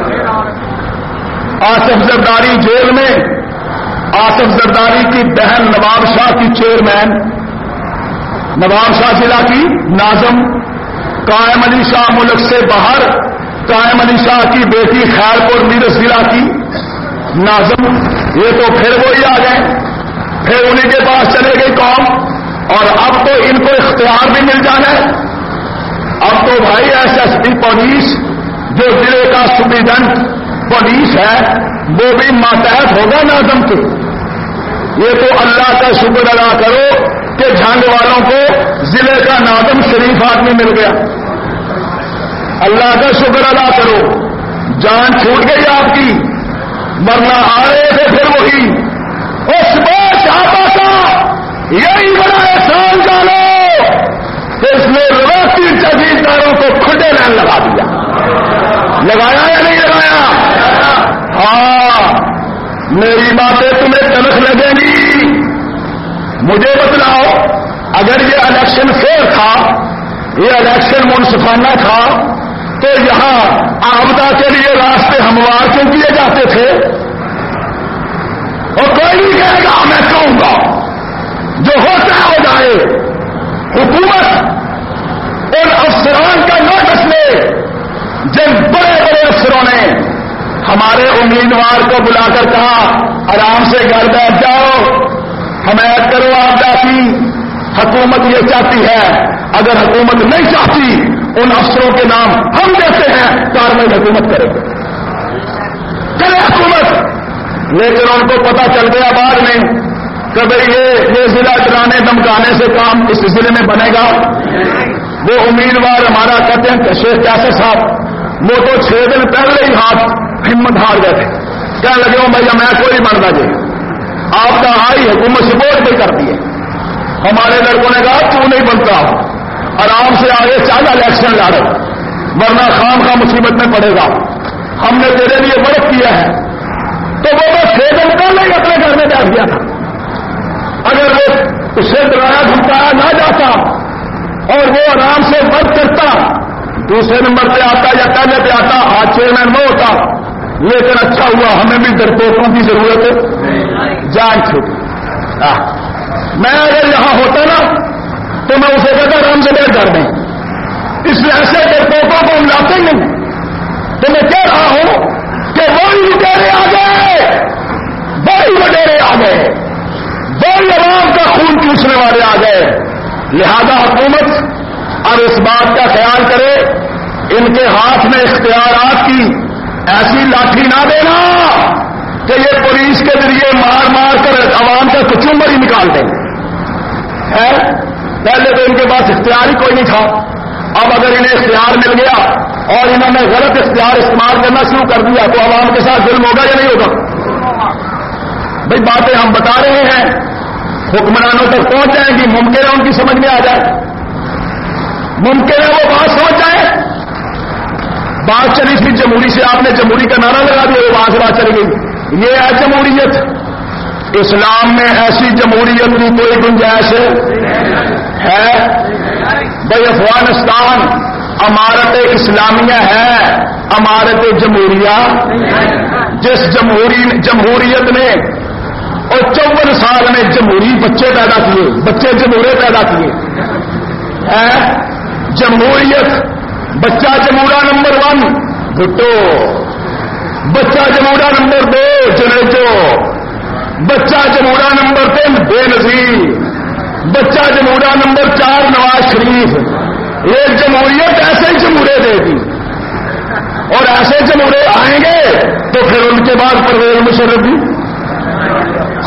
Speaker 1: آصف زرداری جیل میں. آصف زرداری کی بہن نواب شاہ کی چیئرمین، نواب شاہ ضلع کی ناظم، قائم علی شاہ ملک سے باہر، قائم علی شاہ کی بیٹی خیر پور میرس ضلع کی ناظم. یہ تو پھر وہی آ گئے، پھر انہیں کے پاس چلے گئی قوم. اور اب تو ان کو اختیار بھی مل جانا ہے. اب تو بھائی ایس ایس پی پولیس جو ضلع کا سپرنٹینڈنٹ پولیس ہے وہ بھی ماتحت ہوگا ناظم کے. یہ تو اللہ کا شکر ادا کرو کہ جھنگ والوں کو ضلع کا ناظم شریف آدمی مل گیا. اللہ کا شکر ادا کرو. جان چھوٹ گئی آپ کی، ورنہ آ رہے تھے پھر وہی. اس بات چاہتا تھا یہی بڑا احسان جانو کہ اس نے روایتی جاگیرداروں کو کھڈے رین لگا دیا. لگایا یا نہیں لگایا؟ ہاں، میری باتیں تمہیں تلخ لگیں گی. مجھے بتلاؤ، اگر یہ الیکشن فیئر تھا، یہ الیکشن منصفانہ تھا، تو یہاں آبدہ کے لیے راستے ہموار کیوں کیے جاتے تھے؟ اور کوئی نہیں کہے گا میں کہوں گا، جو ہوتا ہو جائے. حکومت ان افسران کا نوٹس لے جن بڑے بڑے افسروں نے ہمارے امیدوار کو بلا کر کہا آرام سے گھر بیٹھ جاؤ، حمایت کرو آبدہ کی. حکومت یہ چاہتی ہے، اگر حکومت نہیں چاہتی ان افسروں کے نام ہم دیتے ہیں، کارروائی حکومت کرے حکومت. لیکن ان کو پتا چل گیا بعد میں کہ بھئی یہ ضلع ڈرانے دمکانے سے کام اس ضلع میں بنے گا. وہ امیدوار ہمارا کہتے ہیں کہ شیخ کیسر صاحب وہ تو 6 دن پہلے ہی ہمت ہار گئے تھے. کہنے لگے ہوں بھائی میں کوئی بنتا جی آپ کا آئی حکومت سپورٹ بھی کرتی ہے. ہمارے لڑکوں نے کہا تو نہیں بنتا، آرام سے آگے چاہتا الیکشن لڑ، ورنہ خام خواہ مصیبت میں پڑے گا. ہم نے تیرے لیے ورک کیا ہے. تو وہ بس 6 دن پہلے ہی اپنے گھر میں بیٹھ گیا تھا. اگر وہ اسے ڈرایا دھمکایا نہ جاتا اور وہ آرام سے ورک کرتا، دوسرے نمبر پہ آتا یا پہلے پہ آتا، آج چیئرمین وہ ہوتا. لیکن اچھا ہوا، ہمیں بھی ڈرپوکوں کی ضرورت ہے. جان چھوٹی میں اگر یہاں ہوتا نا تو میں اسے کہتا آرام سے بیٹھ کر دیں. اس لیے ایسے ڈرپوکوں کو ہم لاتے نہیں. تو میں کہہ رہا ہوں کہ وہی لٹیرے آ گئے، وہی وڈیرے آ گئے، وہی عوام کا خون چوسنے والے آ گئے. لہذا حکومت اب اس بات کا خیال کرے ان کے ہاتھ میں اختیارات کی ایسی لاٹھی نہ دینا کہ یہ پولیس کے ذریعے مار مار کر عوام کا کچمبر ہی نکال دیں. پہلے تو ان کے پاس اختیار ہی کوئی نہیں تھا. اب اگر انہیں اختیار مل گیا اور انہوں نے غلط اختیار استعمال کرنا شروع کر دیا تو عوام کے ساتھ ظلم ہوگا یا نہیں ہوگا؟ بھئی باتیں ہم بتا رہے ہیں، حکمرانوں تک پہنچ جائیں گی. ممکن ہے ان کی سمجھ میں آ جائے، ممکن ہے وہ بات سمجھ جائے. بات چلی تھی جمہوری سے، آپ نے جمہوری کا نعرہ لگا دیا، وہ وہاں سے بات چلی گئی. یہ ہے جمہوریت. اسلام میں ایسی جمہوریت کی کوئی گنجائش ہے؟ بھائی افغانستان امارت اسلامیہ ہے، امارت جمہوریہ. جس جمہوریت نے اور 54 سال میں جمہوری بچے پیدا کیے، بچے جمہورے پیدا کیے. جمہوریت بچہ جمہورہ نمبر 1 بھٹو، بچہ جمہورہ نمبر 2 جنیجو، بچہ جمہورہ نمبر 3 بے نظیر، بچہ جمہورہ نمبر 4 نواز شریف. یہ جمہوریت ایسے ہی جمہورے دے گی اور ایسے جمہورے آئیں گے تو پھر ان کے بعد پرویز مشرف بھی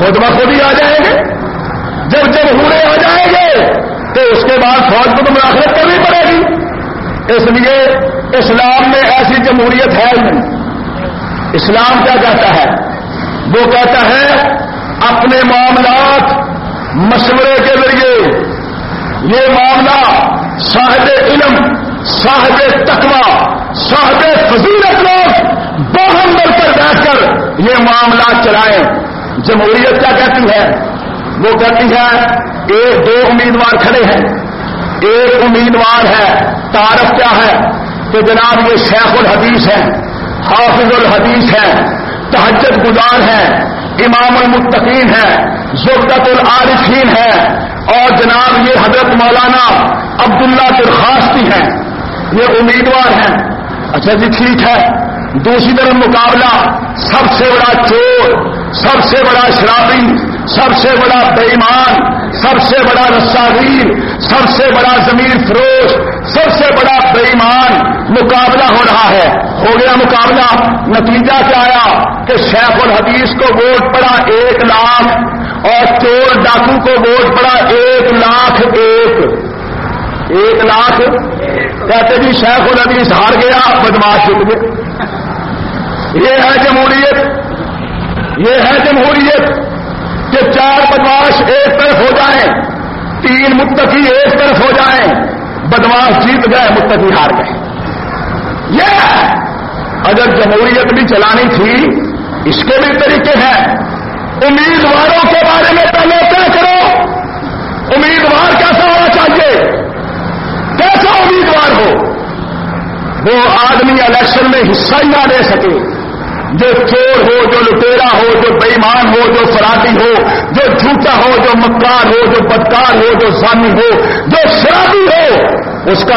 Speaker 1: خود بخود ہی آ جائیں گے. جب جمہورے آ جائیں گے تو اس کے بعد فوج کو تو مداخلت کرنی پڑے گی. اس لیے اسلام میں ایسی جمہوریت ہے ہی نہیں. اسلام کیا کہتا ہے؟ وہ کہتا ہے اپنے معاملات مشورے کے ذریعے یہ معاملہ صاحب علم، صاحب تقویٰ، صاحب فضیلت لوگ باہم مل کر بیٹھ کر یہ معاملات چلائیں. جمہوریت کیا کہتی ہے؟ وہ کہتی ہے ایک دو امیدوار کھڑے ہیں، ایک امیدوار ہے تعارف کیا ہے کہ جناب یہ شیخ الحدیث ہے، حافظ الحدیث ہے، تہجد گزار ہے، امام المتقین ہے، زبدۃ العارفین ہے، اور جناب یہ حضرت مولانا عبداللہ درخواستی ہیں. یہ امیدوار ہیں. اچھا جی ٹھیک ہے. دوسری طرف مقابلہ سب سے بڑا چور، سب سے بڑا شرابی، سب سے بڑا بے ایمان، سب سے بڑا رساگیر، سب سے بڑا ضمیر فروش، سب سے بڑا بے ایمان مقابلہ ہو رہا ہے. ہو گیا مقابلہ. نتیجہ کیا آیا کہ شیخ الحدیث کو ووٹ پڑا 1 لاکھ اور چور ڈاکو کو ووٹ پڑا 1 لاکھ 1 لاکھ. کہتے جی شیخ الحدیث ہار گیا، بدماش جیت گئے. یہ ہے جمہوریت. یہ ہے جمہوریت کہ 4 بدماش ایک طرف ہو جائیں، 3 متقی ایک طرف ہو جائیں. بدماش جیت گئے، متقی ہار گئے. یہ اگر جمہوریت بھی چلانی تھی اس کے بھی طریقے ہیں. امیدواروں کے بارے میں پہلے طے کرو. امیدوار کیسا ہونا چاہیے؟ کیسا امیدوار ہو؟ وہ آدمی الیکشن میں حصہ ہی نہ لے سکے، جو چور ہو، جو لٹیرا ہو، جو بے ایمان ہو، جو فراڈی ہو، جو جھوٹا ہو، جو مکار ہو، جو بدکار ہو، جو زانی ہو، جو شرابی ہو، اس کا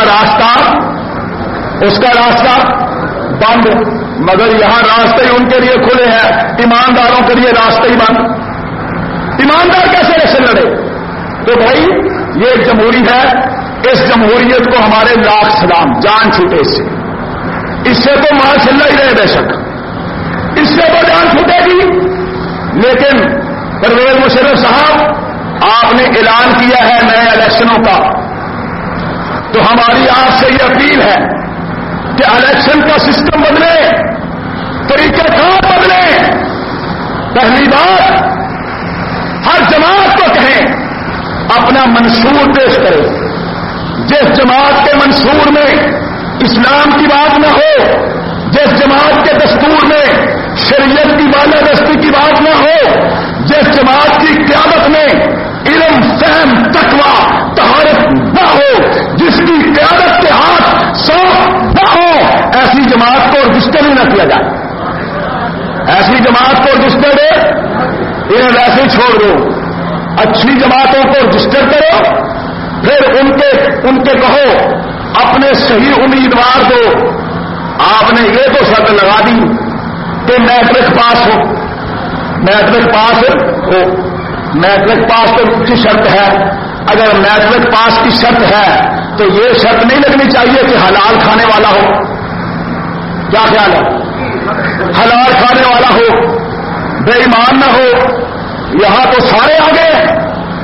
Speaker 1: راستہ بند. مگر یہاں راستے ہی ان کے لیے کھلے ہیں، ایمانداروں کے لیے راستے ہی بند. ایماندار کیسے الیکشن لڑے؟ تو بھائی یہ ایک جمہوری ہے. اس جمہوریت کو ہمارے لاکھ سلام. جان چھوٹے اس سے تو ماشاءاللہ ہی رہے بے شک، اس سے تو جان چھوٹے گی. لیکن پرویز مشرف صاحب آپ نے اعلان کیا ہے نئے الیکشنوں کا، تو ہماری آپ سے یہ اپیل ہے کہ الیکشن کا سسٹم بدلے، طریقہ کار بدلے. پہلی بات ہر جماعت کو کہیں اپنا منشور پیش کرے. جس جماعت کے منشور میں اسلام کی بات نہ ہو، جس جماعت کے دستور میں شریعت کی بالادستی کی بات نہ ہو، جس جماعت کی قیادت میں علم، فہم، تقویٰ، طہارت نہ ہو، جس کی قیادت کے ہاتھ صاف نہ ہو، ایسی جماعت کو رجسٹر ہی نہ کیا جائے. ایسی جماعت کو رجسٹر دے، انہیں ویسے ہی چھوڑ دو. اچھی جماعتوں کو رجسٹر کرو، پھر ان کے کہو اپنے صحیح امیدوار دو. آپ نے یہ تو شرط لگا دی کہ میٹرک پاس ہو. میٹرک پاس ہو، میٹرک پاس تو کی شرط ہے. اگر میٹرک پاس کی شرط ہے تو یہ شرط نہیں لگنی چاہیے کہ حلال کھانے والا ہو. کیا خیال ہے؟ حلال کھانے والا ہو، بے ایمان نہ ہو. یہاں تو سارے آ گئے.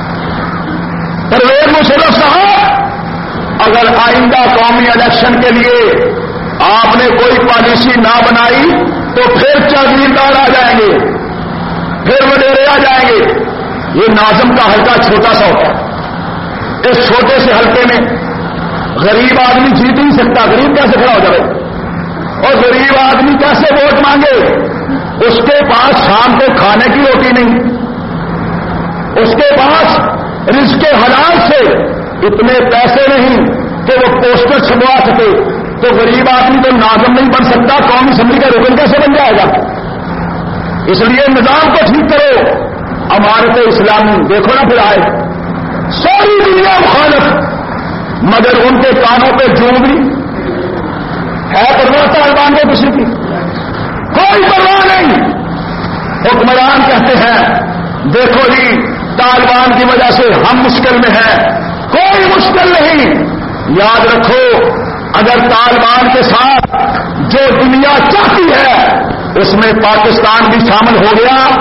Speaker 1: پرویز مشرف صاحب اگر آئندہ قومی الیکشن کے لیے آپ نے کوئی پالیسی نہ بنائی تو پھر جاگیردار آ جائیں گے، پھر وڈیرے آ جائیں گے. یہ ناظم کا حلقہ چھوٹا سا ہوتا ہے. اس چھوٹے سے حلقے میں غریب آدمی جیت نہیں سکتا. غریب کیسے کھڑا ہو جائے؟ اور غریب آدمی کیسے ووٹ مانگے؟ اس کے پاس شام کو کھانے کی روٹی نہیں، اس کے پاس رزق حلال سے اتنے پیسے نہیں کہ وہ پوسٹر چھپوا سکے. تو غریب آدمی تو ناظم نہیں بن سکتا، قومی اسمبلی کا رکن کیسے بن جائے گا؟ اس لیے نظام کو ٹھیک کرو. امارت اسلامی دیکھو نا، پھر آئے ساری دنیا مخالف، مگر ان کے کانوں پہ جوں بھی ہے پرواہ طالبان کو کسی کی کوئی پرواہ نہیں. حکمران کہتے ہیں دیکھو جی طالبان کی وجہ سے ہم مشکل میں ہیں. کوئی مشکل نہیں. یاد رکھو اگر طالبان کے ساتھ جو دنیا چاہتی ہے اس میں پاکستان بھی شامل ہو گیا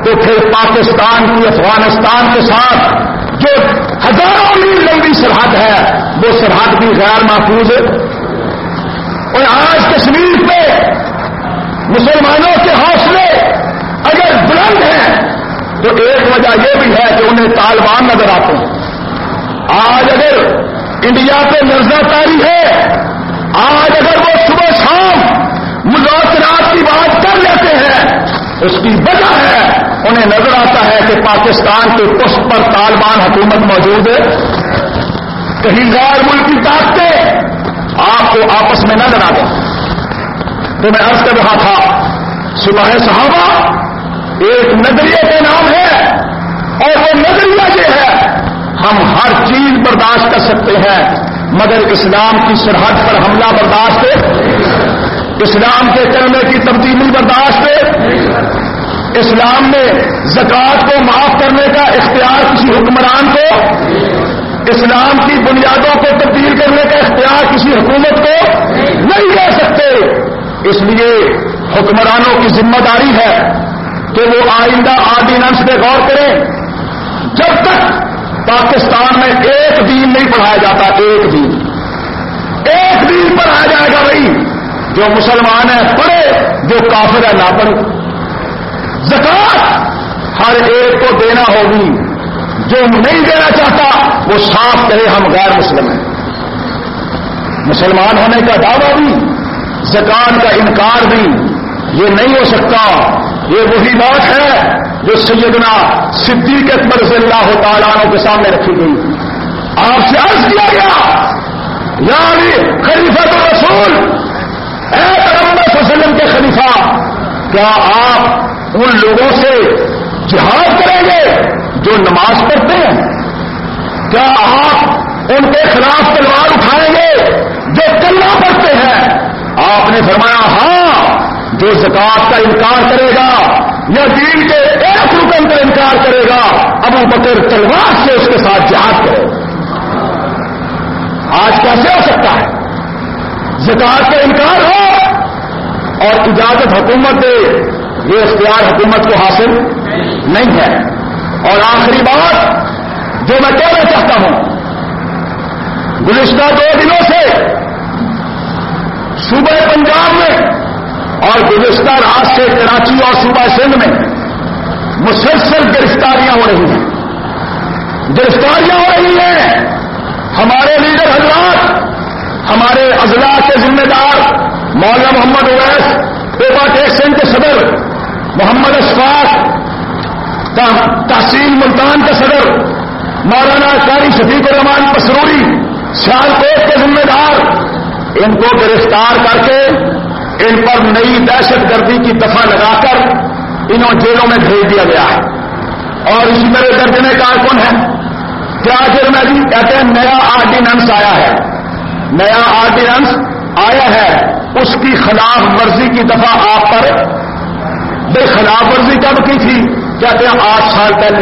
Speaker 1: تو پھر پاکستان کی افغانستان کے ساتھ جو ہزاروں میل لمبی سرحد ہے وہ سرحد بھی غیر محفوظ ہے. اور آج کشمیر پہ مسلمانوں کے حوصلے اگر بلند ہیں تو ایک وجہ یہ بھی ہے کہ انہیں طالبان نظر آتے ہیں. آج اگر انڈیا پہ نرزہ طاری ہے، آج اگر وہ صبح شام مذاکرات کی بات کر لیتے ہیں، اس کی وجہ ہے انہیں نظر آتا ہے کہ پاکستان کے پشت پر طالبان حکومت موجود ہے. کہیں غیر ملکی طاقتیں آپ کو آپس میں نہ لڑا دیں. تو میں عرض کر رہا تھا صبح صحابہ ایک نظریے کا نام ہے، اور وہ نظریہ یہ ہے ہم ہر چیز برداشت کر سکتے ہیں مگر اسلام کی سرحد پر حملہ برداشت ہے، اسلام کے کلمے کی تبدیلی برداشت ہے، اسلام میں زکوٰۃ کو معاف کرنے کا اختیار کسی حکمران کو، اسلام کی بنیادوں کو تبدیل کرنے کا اختیار کسی حکومت کو نہیں دے سکتے. اس لیے حکمرانوں کی ذمہ داری ہے کہ وہ آئندہ آرڈیننس پہ غور کریں. جب تک پاکستان میں ایک دین نہیں پڑھایا جاتا، ایک دین پڑھایا جائے گا بھائی، جو مسلمان ہے پڑھے، جو کافر ہے نہ پڑھے. زکوٰۃ ہر ایک کو دینا ہوگی، جو نہیں دینا چاہتا وہ صاف کہے ہم غیر مسلم ہیں. مسلمان ہونے کا دعویٰ بھی، زکوٰۃ کا انکار بھی، یہ نہیں ہو سکتا. یہ وہی بات ہے جو سیدنا صدیق اکبر رضی اللہ تعالیٰ عنہ کے سامنے رکھی گئی. آپ سے عرض کیا گیا یعنی خلیفہ الرسول، اے پیغمبر صلی اللہ علیہ وسلم کے خلیفہ، کیا آپ ان لوگوں سے جہاد کریں گے جو نماز پڑھتے ہیں؟ کیا آپ ان کے خلاف تلوار اٹھائیں گے جو کلمہ پڑھتے ہیں؟ آپ نے فرمایا ہاں، جو زکوٰۃ کا انکار کرے گا یا دین کے ایک رکن کا انکار کرے گا، ابو بکر تلوار سے اس کے ساتھ جہاد کرے. آج کیسے ہو سکتا ہے زکوٰۃ کا انکار ہو اور اجازت حکومت دے؟ یہ اختیار حکومت کو حاصل نہیں ہے. اور آخری بات جو میں کہنا چاہتا ہوں، گزشتہ 2 دنوں سے صوبہ پنجاب میں اور گزشتہ رات سے کراچی اور صوبہ سندھ میں مسلسل گرفتاریاں ہو رہی ہیں. ہمارے لیڈر حضرات، ہمارے اضلاع کے ذمہ دار مولانا محمد اویس، پیپا ٹیک سنگھ کے صدر محمد اشفاق، تحصیل ملتان کے صدر مولانا قاری شفیق الرحمان پسروری، سیالکوٹ کے ذمہ دار، ان کو گرفتار کر کے ان پر نئی دہشت گردی کی دفعہ لگا کر انہوں جیلوں میں بھیج دیا گیا ہے. اور اسی طرح درجنے کارکن ہیں. کیا جرم ہے جی؟ کہتے ہیں نیا آرڈیننس آیا ہے، نیا آرڈیننس آیا ہے، اس کی خلاف ورزی کی دفعہ آپ پر. بھائی خلاف ورزی کب کی تھی؟ کہتے ہیں 8 سال پہلے.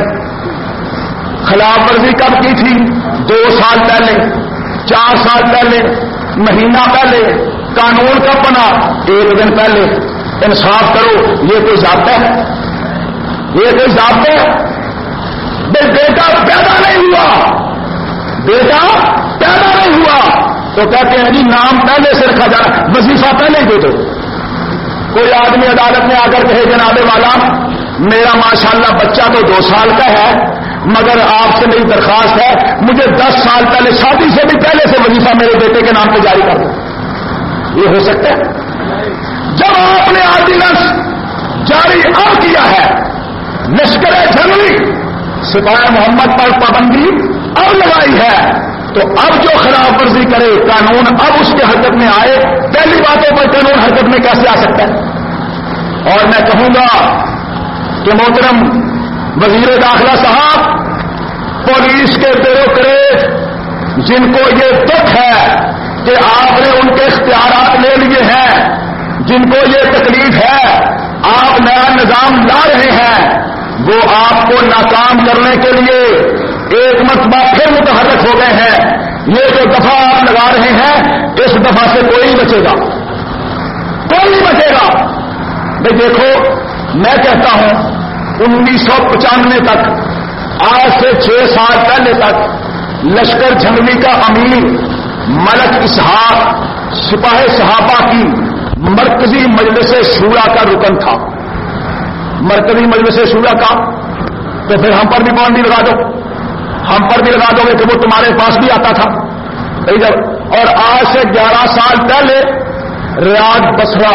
Speaker 1: خلاف ورزی کب کی تھی؟ 2 سال پہلے، 4 سال پہلے، مہینہ پہلے. قانون کب بنا؟ 1 دن پہلے. انصاف کرو، یہ کوئی ضابطہ ہے؟ یہ کوئی ضابطہ ہے؟ بھائی بیٹا پیدا نہیں ہوا، بیٹا پیدا نہیں ہوا تو کہتے ہیں جی نام پہلے سے رکھا جائے، وظیفہ پہلے ہی دے دو. کوئی آدمی عدالت میں آ کر کہے جناب والا میرا ماشاءاللہ بچہ تو 2 سال کا ہے مگر آپ سے میری درخواست ہے مجھے 10 سال پہلے، شادی سے بھی پہلے سے وظیفہ میرے بیٹے کے نام پہ جاری کر دو. یہ ہو سکتا ہے؟ جب آپ نے آرڈیننس جاری اب کیا ہے، لشکر جنرل سپاہی محمد پر پابندی اب لگائی ہے، تو اب جو خلاف ورزی کرے قانون اب اس کے حرکت میں آئے. پہلی باتوں پر قانون حرکت میں کیسے آ سکتا ہے؟ اور میں کہوں گا کہ محترم وزیر داخلہ صاحب، پولیس کے بیوروکریٹ جن کو یہ دکھ ہے کہ آپ نے ان کے اختیارات لے لیے ہیں، جن کو یہ تکلیف ہے آپ نیا نظام لا رہے ہیں، وہ آپ کو ناکام کرنے کے لیے ایک مرتبہ پھر متحرک ہو گئے ہیں. یہ جو دفعہ آپ لگا رہے ہیں اس دفعہ سے کوئی نہیں بچے گا، کوئی نہیں بچے گا. بھائی دیکھو میں کہتا ہوں 1995 تک، آج سے 6 سال پہلے تک لشکر جھنگلی کا امیر ملک اسحاق سپاہ صحابہ کی مرکزی مجلس شورا کا رکن تھا. مرکزی مجلس شورا کا، تو پھر ہم پر بھی پابندی لگا دو، ہم پر بھی لگا دو گے کہ وہ تمہارے پاس بھی آتا تھا ادھر. اور آج سے 11 سال پہلے ریاض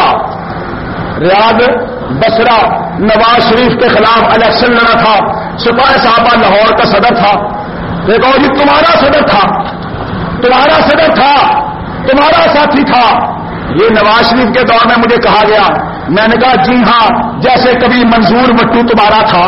Speaker 1: بصرہ نواز شریف کے خلاف الیکشن لڑا تھا، سپاہ صحابہ لاہور کا صدر تھا. دیکھو جی تمہارا صدر تھا، تمہارا ساتھی تھا. یہ نواز شریف کے دور میں مجھے کہا گیا، میں نے کہا جی ہاں، جیسے کبھی منظور مٹو تمہارا تھا،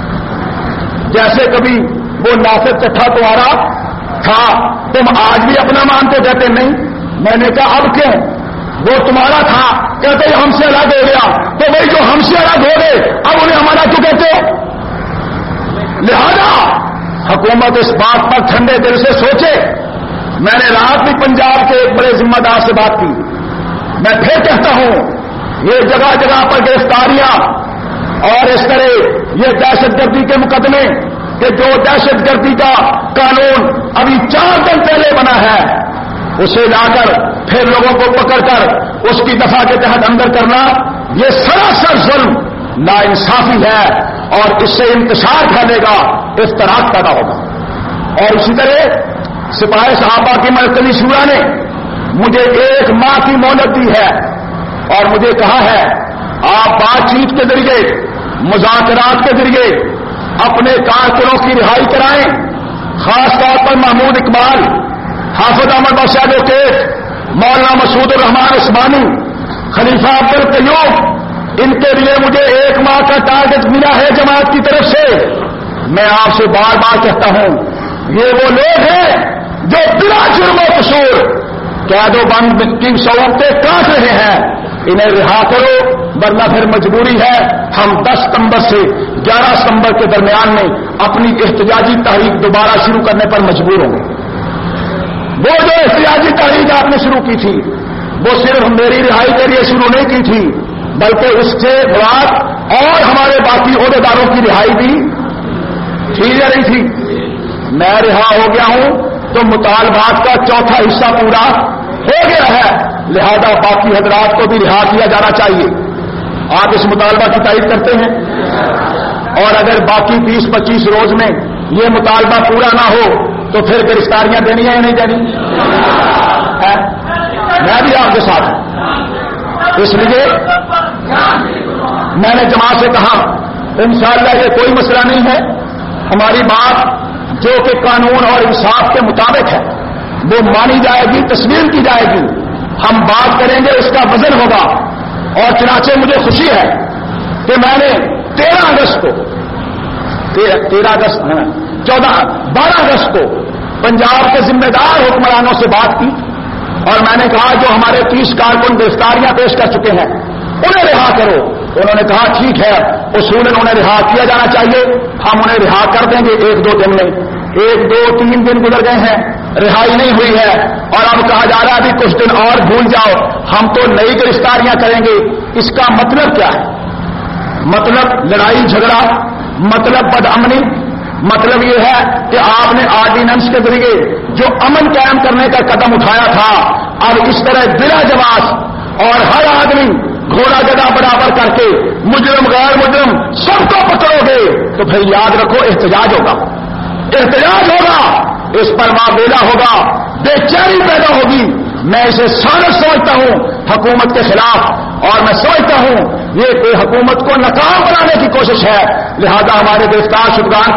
Speaker 1: جیسے کبھی وہ ناصر چٹھا تمہارا تھا، تم آج بھی اپنا مانتے کہتے نہیں. میں نے کہا اب کیوں؟ وہ تمہارا تھا، کہتے ہم سے الگ ہو گیا، تو وہی جو ہم سے الگ ہو گئے اب انہیں ہمارا کیوں کہتے ہو؟ لہذا حکومت اس بات پر ٹھنڈے دل سے سوچے. میں نے رات بھی پنجاب کے ایک بڑے ذمہ دار سے بات کی. میں پھر کہتا ہوں یہ جگہ جگہ پر گرفتاریاں اور اس طرح یہ دہشت گردی کے مقدمے، کہ جو دہشت گردی کا قانون ابھی 4 دن پہلے بنا ہے اسے لا کر پھر لوگوں کو پکڑ کر اس کی دفعہ کے تحت اندر کرنا، یہ سراسر ظلم، ناانصافی ہے اور اس سے انتشار پھیلے گا، افتراق پیدا ہوگا. اور اسی طرح سپاہ صحابہ کی مرکزی شورا نے مجھے 1 ماہ کی مہلت دی ہے اور مجھے کہا ہے آپ بات چیت کے ذریعے، مذاکرات کے ذریعے اپنے کارکنوں کی رہائی کرائیں. خاص طور پر محمود اقبال، حافظ احمد بخش ایڈوکیٹ، مولانا مسعود الرحمان عثمانی، خلیفہ عبد القیوم، ان کے لیے مجھے 1 ماہ کا ٹارگٹ ملا ہے جماعت کی طرف سے. میں آپ سے بار بار کہتا ہوں یہ وہ لوگ ہیں جو بلا جرم و قصور قید و بند کی سہولتیں کاٹ رہے ہیں. انہیں رہا کرو ورنہ پھر مجبوری ہے ہم 10 ستمبر سے 11 ستمبر کے درمیان میں اپنی احتجاجی تحریک دوبارہ شروع کرنے پر مجبور ہوں گے. وہ جو احتجاجی تحریک آپ نے شروع کی تھی وہ صرف میری رہائی کے لیے شروع نہیں کی تھی، بلکہ اس سے بعد اور ہمارے باقی عہدیداروں کی رہائی بھی تھی یا نہیں تھی. میں رہا ہو گیا ہوں تو مطالبات کا 4تھا حصہ پورا ہو گیا ہے، لہذا باقی حضرات کو بھی رہا کیا جانا چاہیے. آپ اس مطالبہ کی تائید کرتے ہیں؟ اور اگر باقی 20-25 روز میں یہ مطالبہ پورا نہ ہو تو پھر گرفتاریاں دینی ہیں یا نہیں دینی؟ میں بھی آپ کے ساتھ ہوں. اس لیے میں نے جماعت سے کہا انشاءاللہ یہ کوئی مسئلہ نہیں ہے، ہماری بات جو کہ قانون اور انصاف کے مطابق ہے وہ مانی جائے گی، تسلیم کی جائے گی. ہم بات کریں گے، اس کا وزن ہوگا. اور چنانچہ مجھے خوشی ہے کہ میں نے 12 اگست کو پنجاب کے ذمہ دار حکمرانوں سے بات کی اور میں نے کہا جو ہمارے 30 کارکن گرفتاریاں پیش کر چکے ہیں انہیں رہا کرو. انہوں نے کہا ٹھیک ہے، اصولاً انہیں رہا کیا جانا چاہیے، ہم انہیں رہا کر دیں گے 1-2 دن میں. 1-2-3 دن گزر گئے ہیں، رہائی نہیں ہوئی ہے اور اب کہا جا رہا ہے ابھی کچھ دن اور بھول جاؤ، ہم تو نئی گرفتاریاں کریں گے. اس کا مطلب کیا ہے؟ مطلب لڑائی جھگڑا، مطلب بدامنی. مطلب یہ ہے کہ آپ نے آرڈیننس کے ذریعے جو امن قائم کرنے کا قدم اٹھایا تھا اب اس طرح بلا جواز اور ہر آدمی گھوڑا گدا برابر کر کے مجرم غیر مجرم سب کو پکڑو گے تو پھر یاد رکھو احتجاج ہوگا. اس پر معاملہ ہوگا، بے چینی پیدا ہوگی. میں اسے سازش سمجھتا ہوں حکومت کے خلاف اور میں سمجھتا ہوں یہ حکومت کو ناکام بنانے کی کوشش ہے. لہذا ہمارے گرفتار شدگان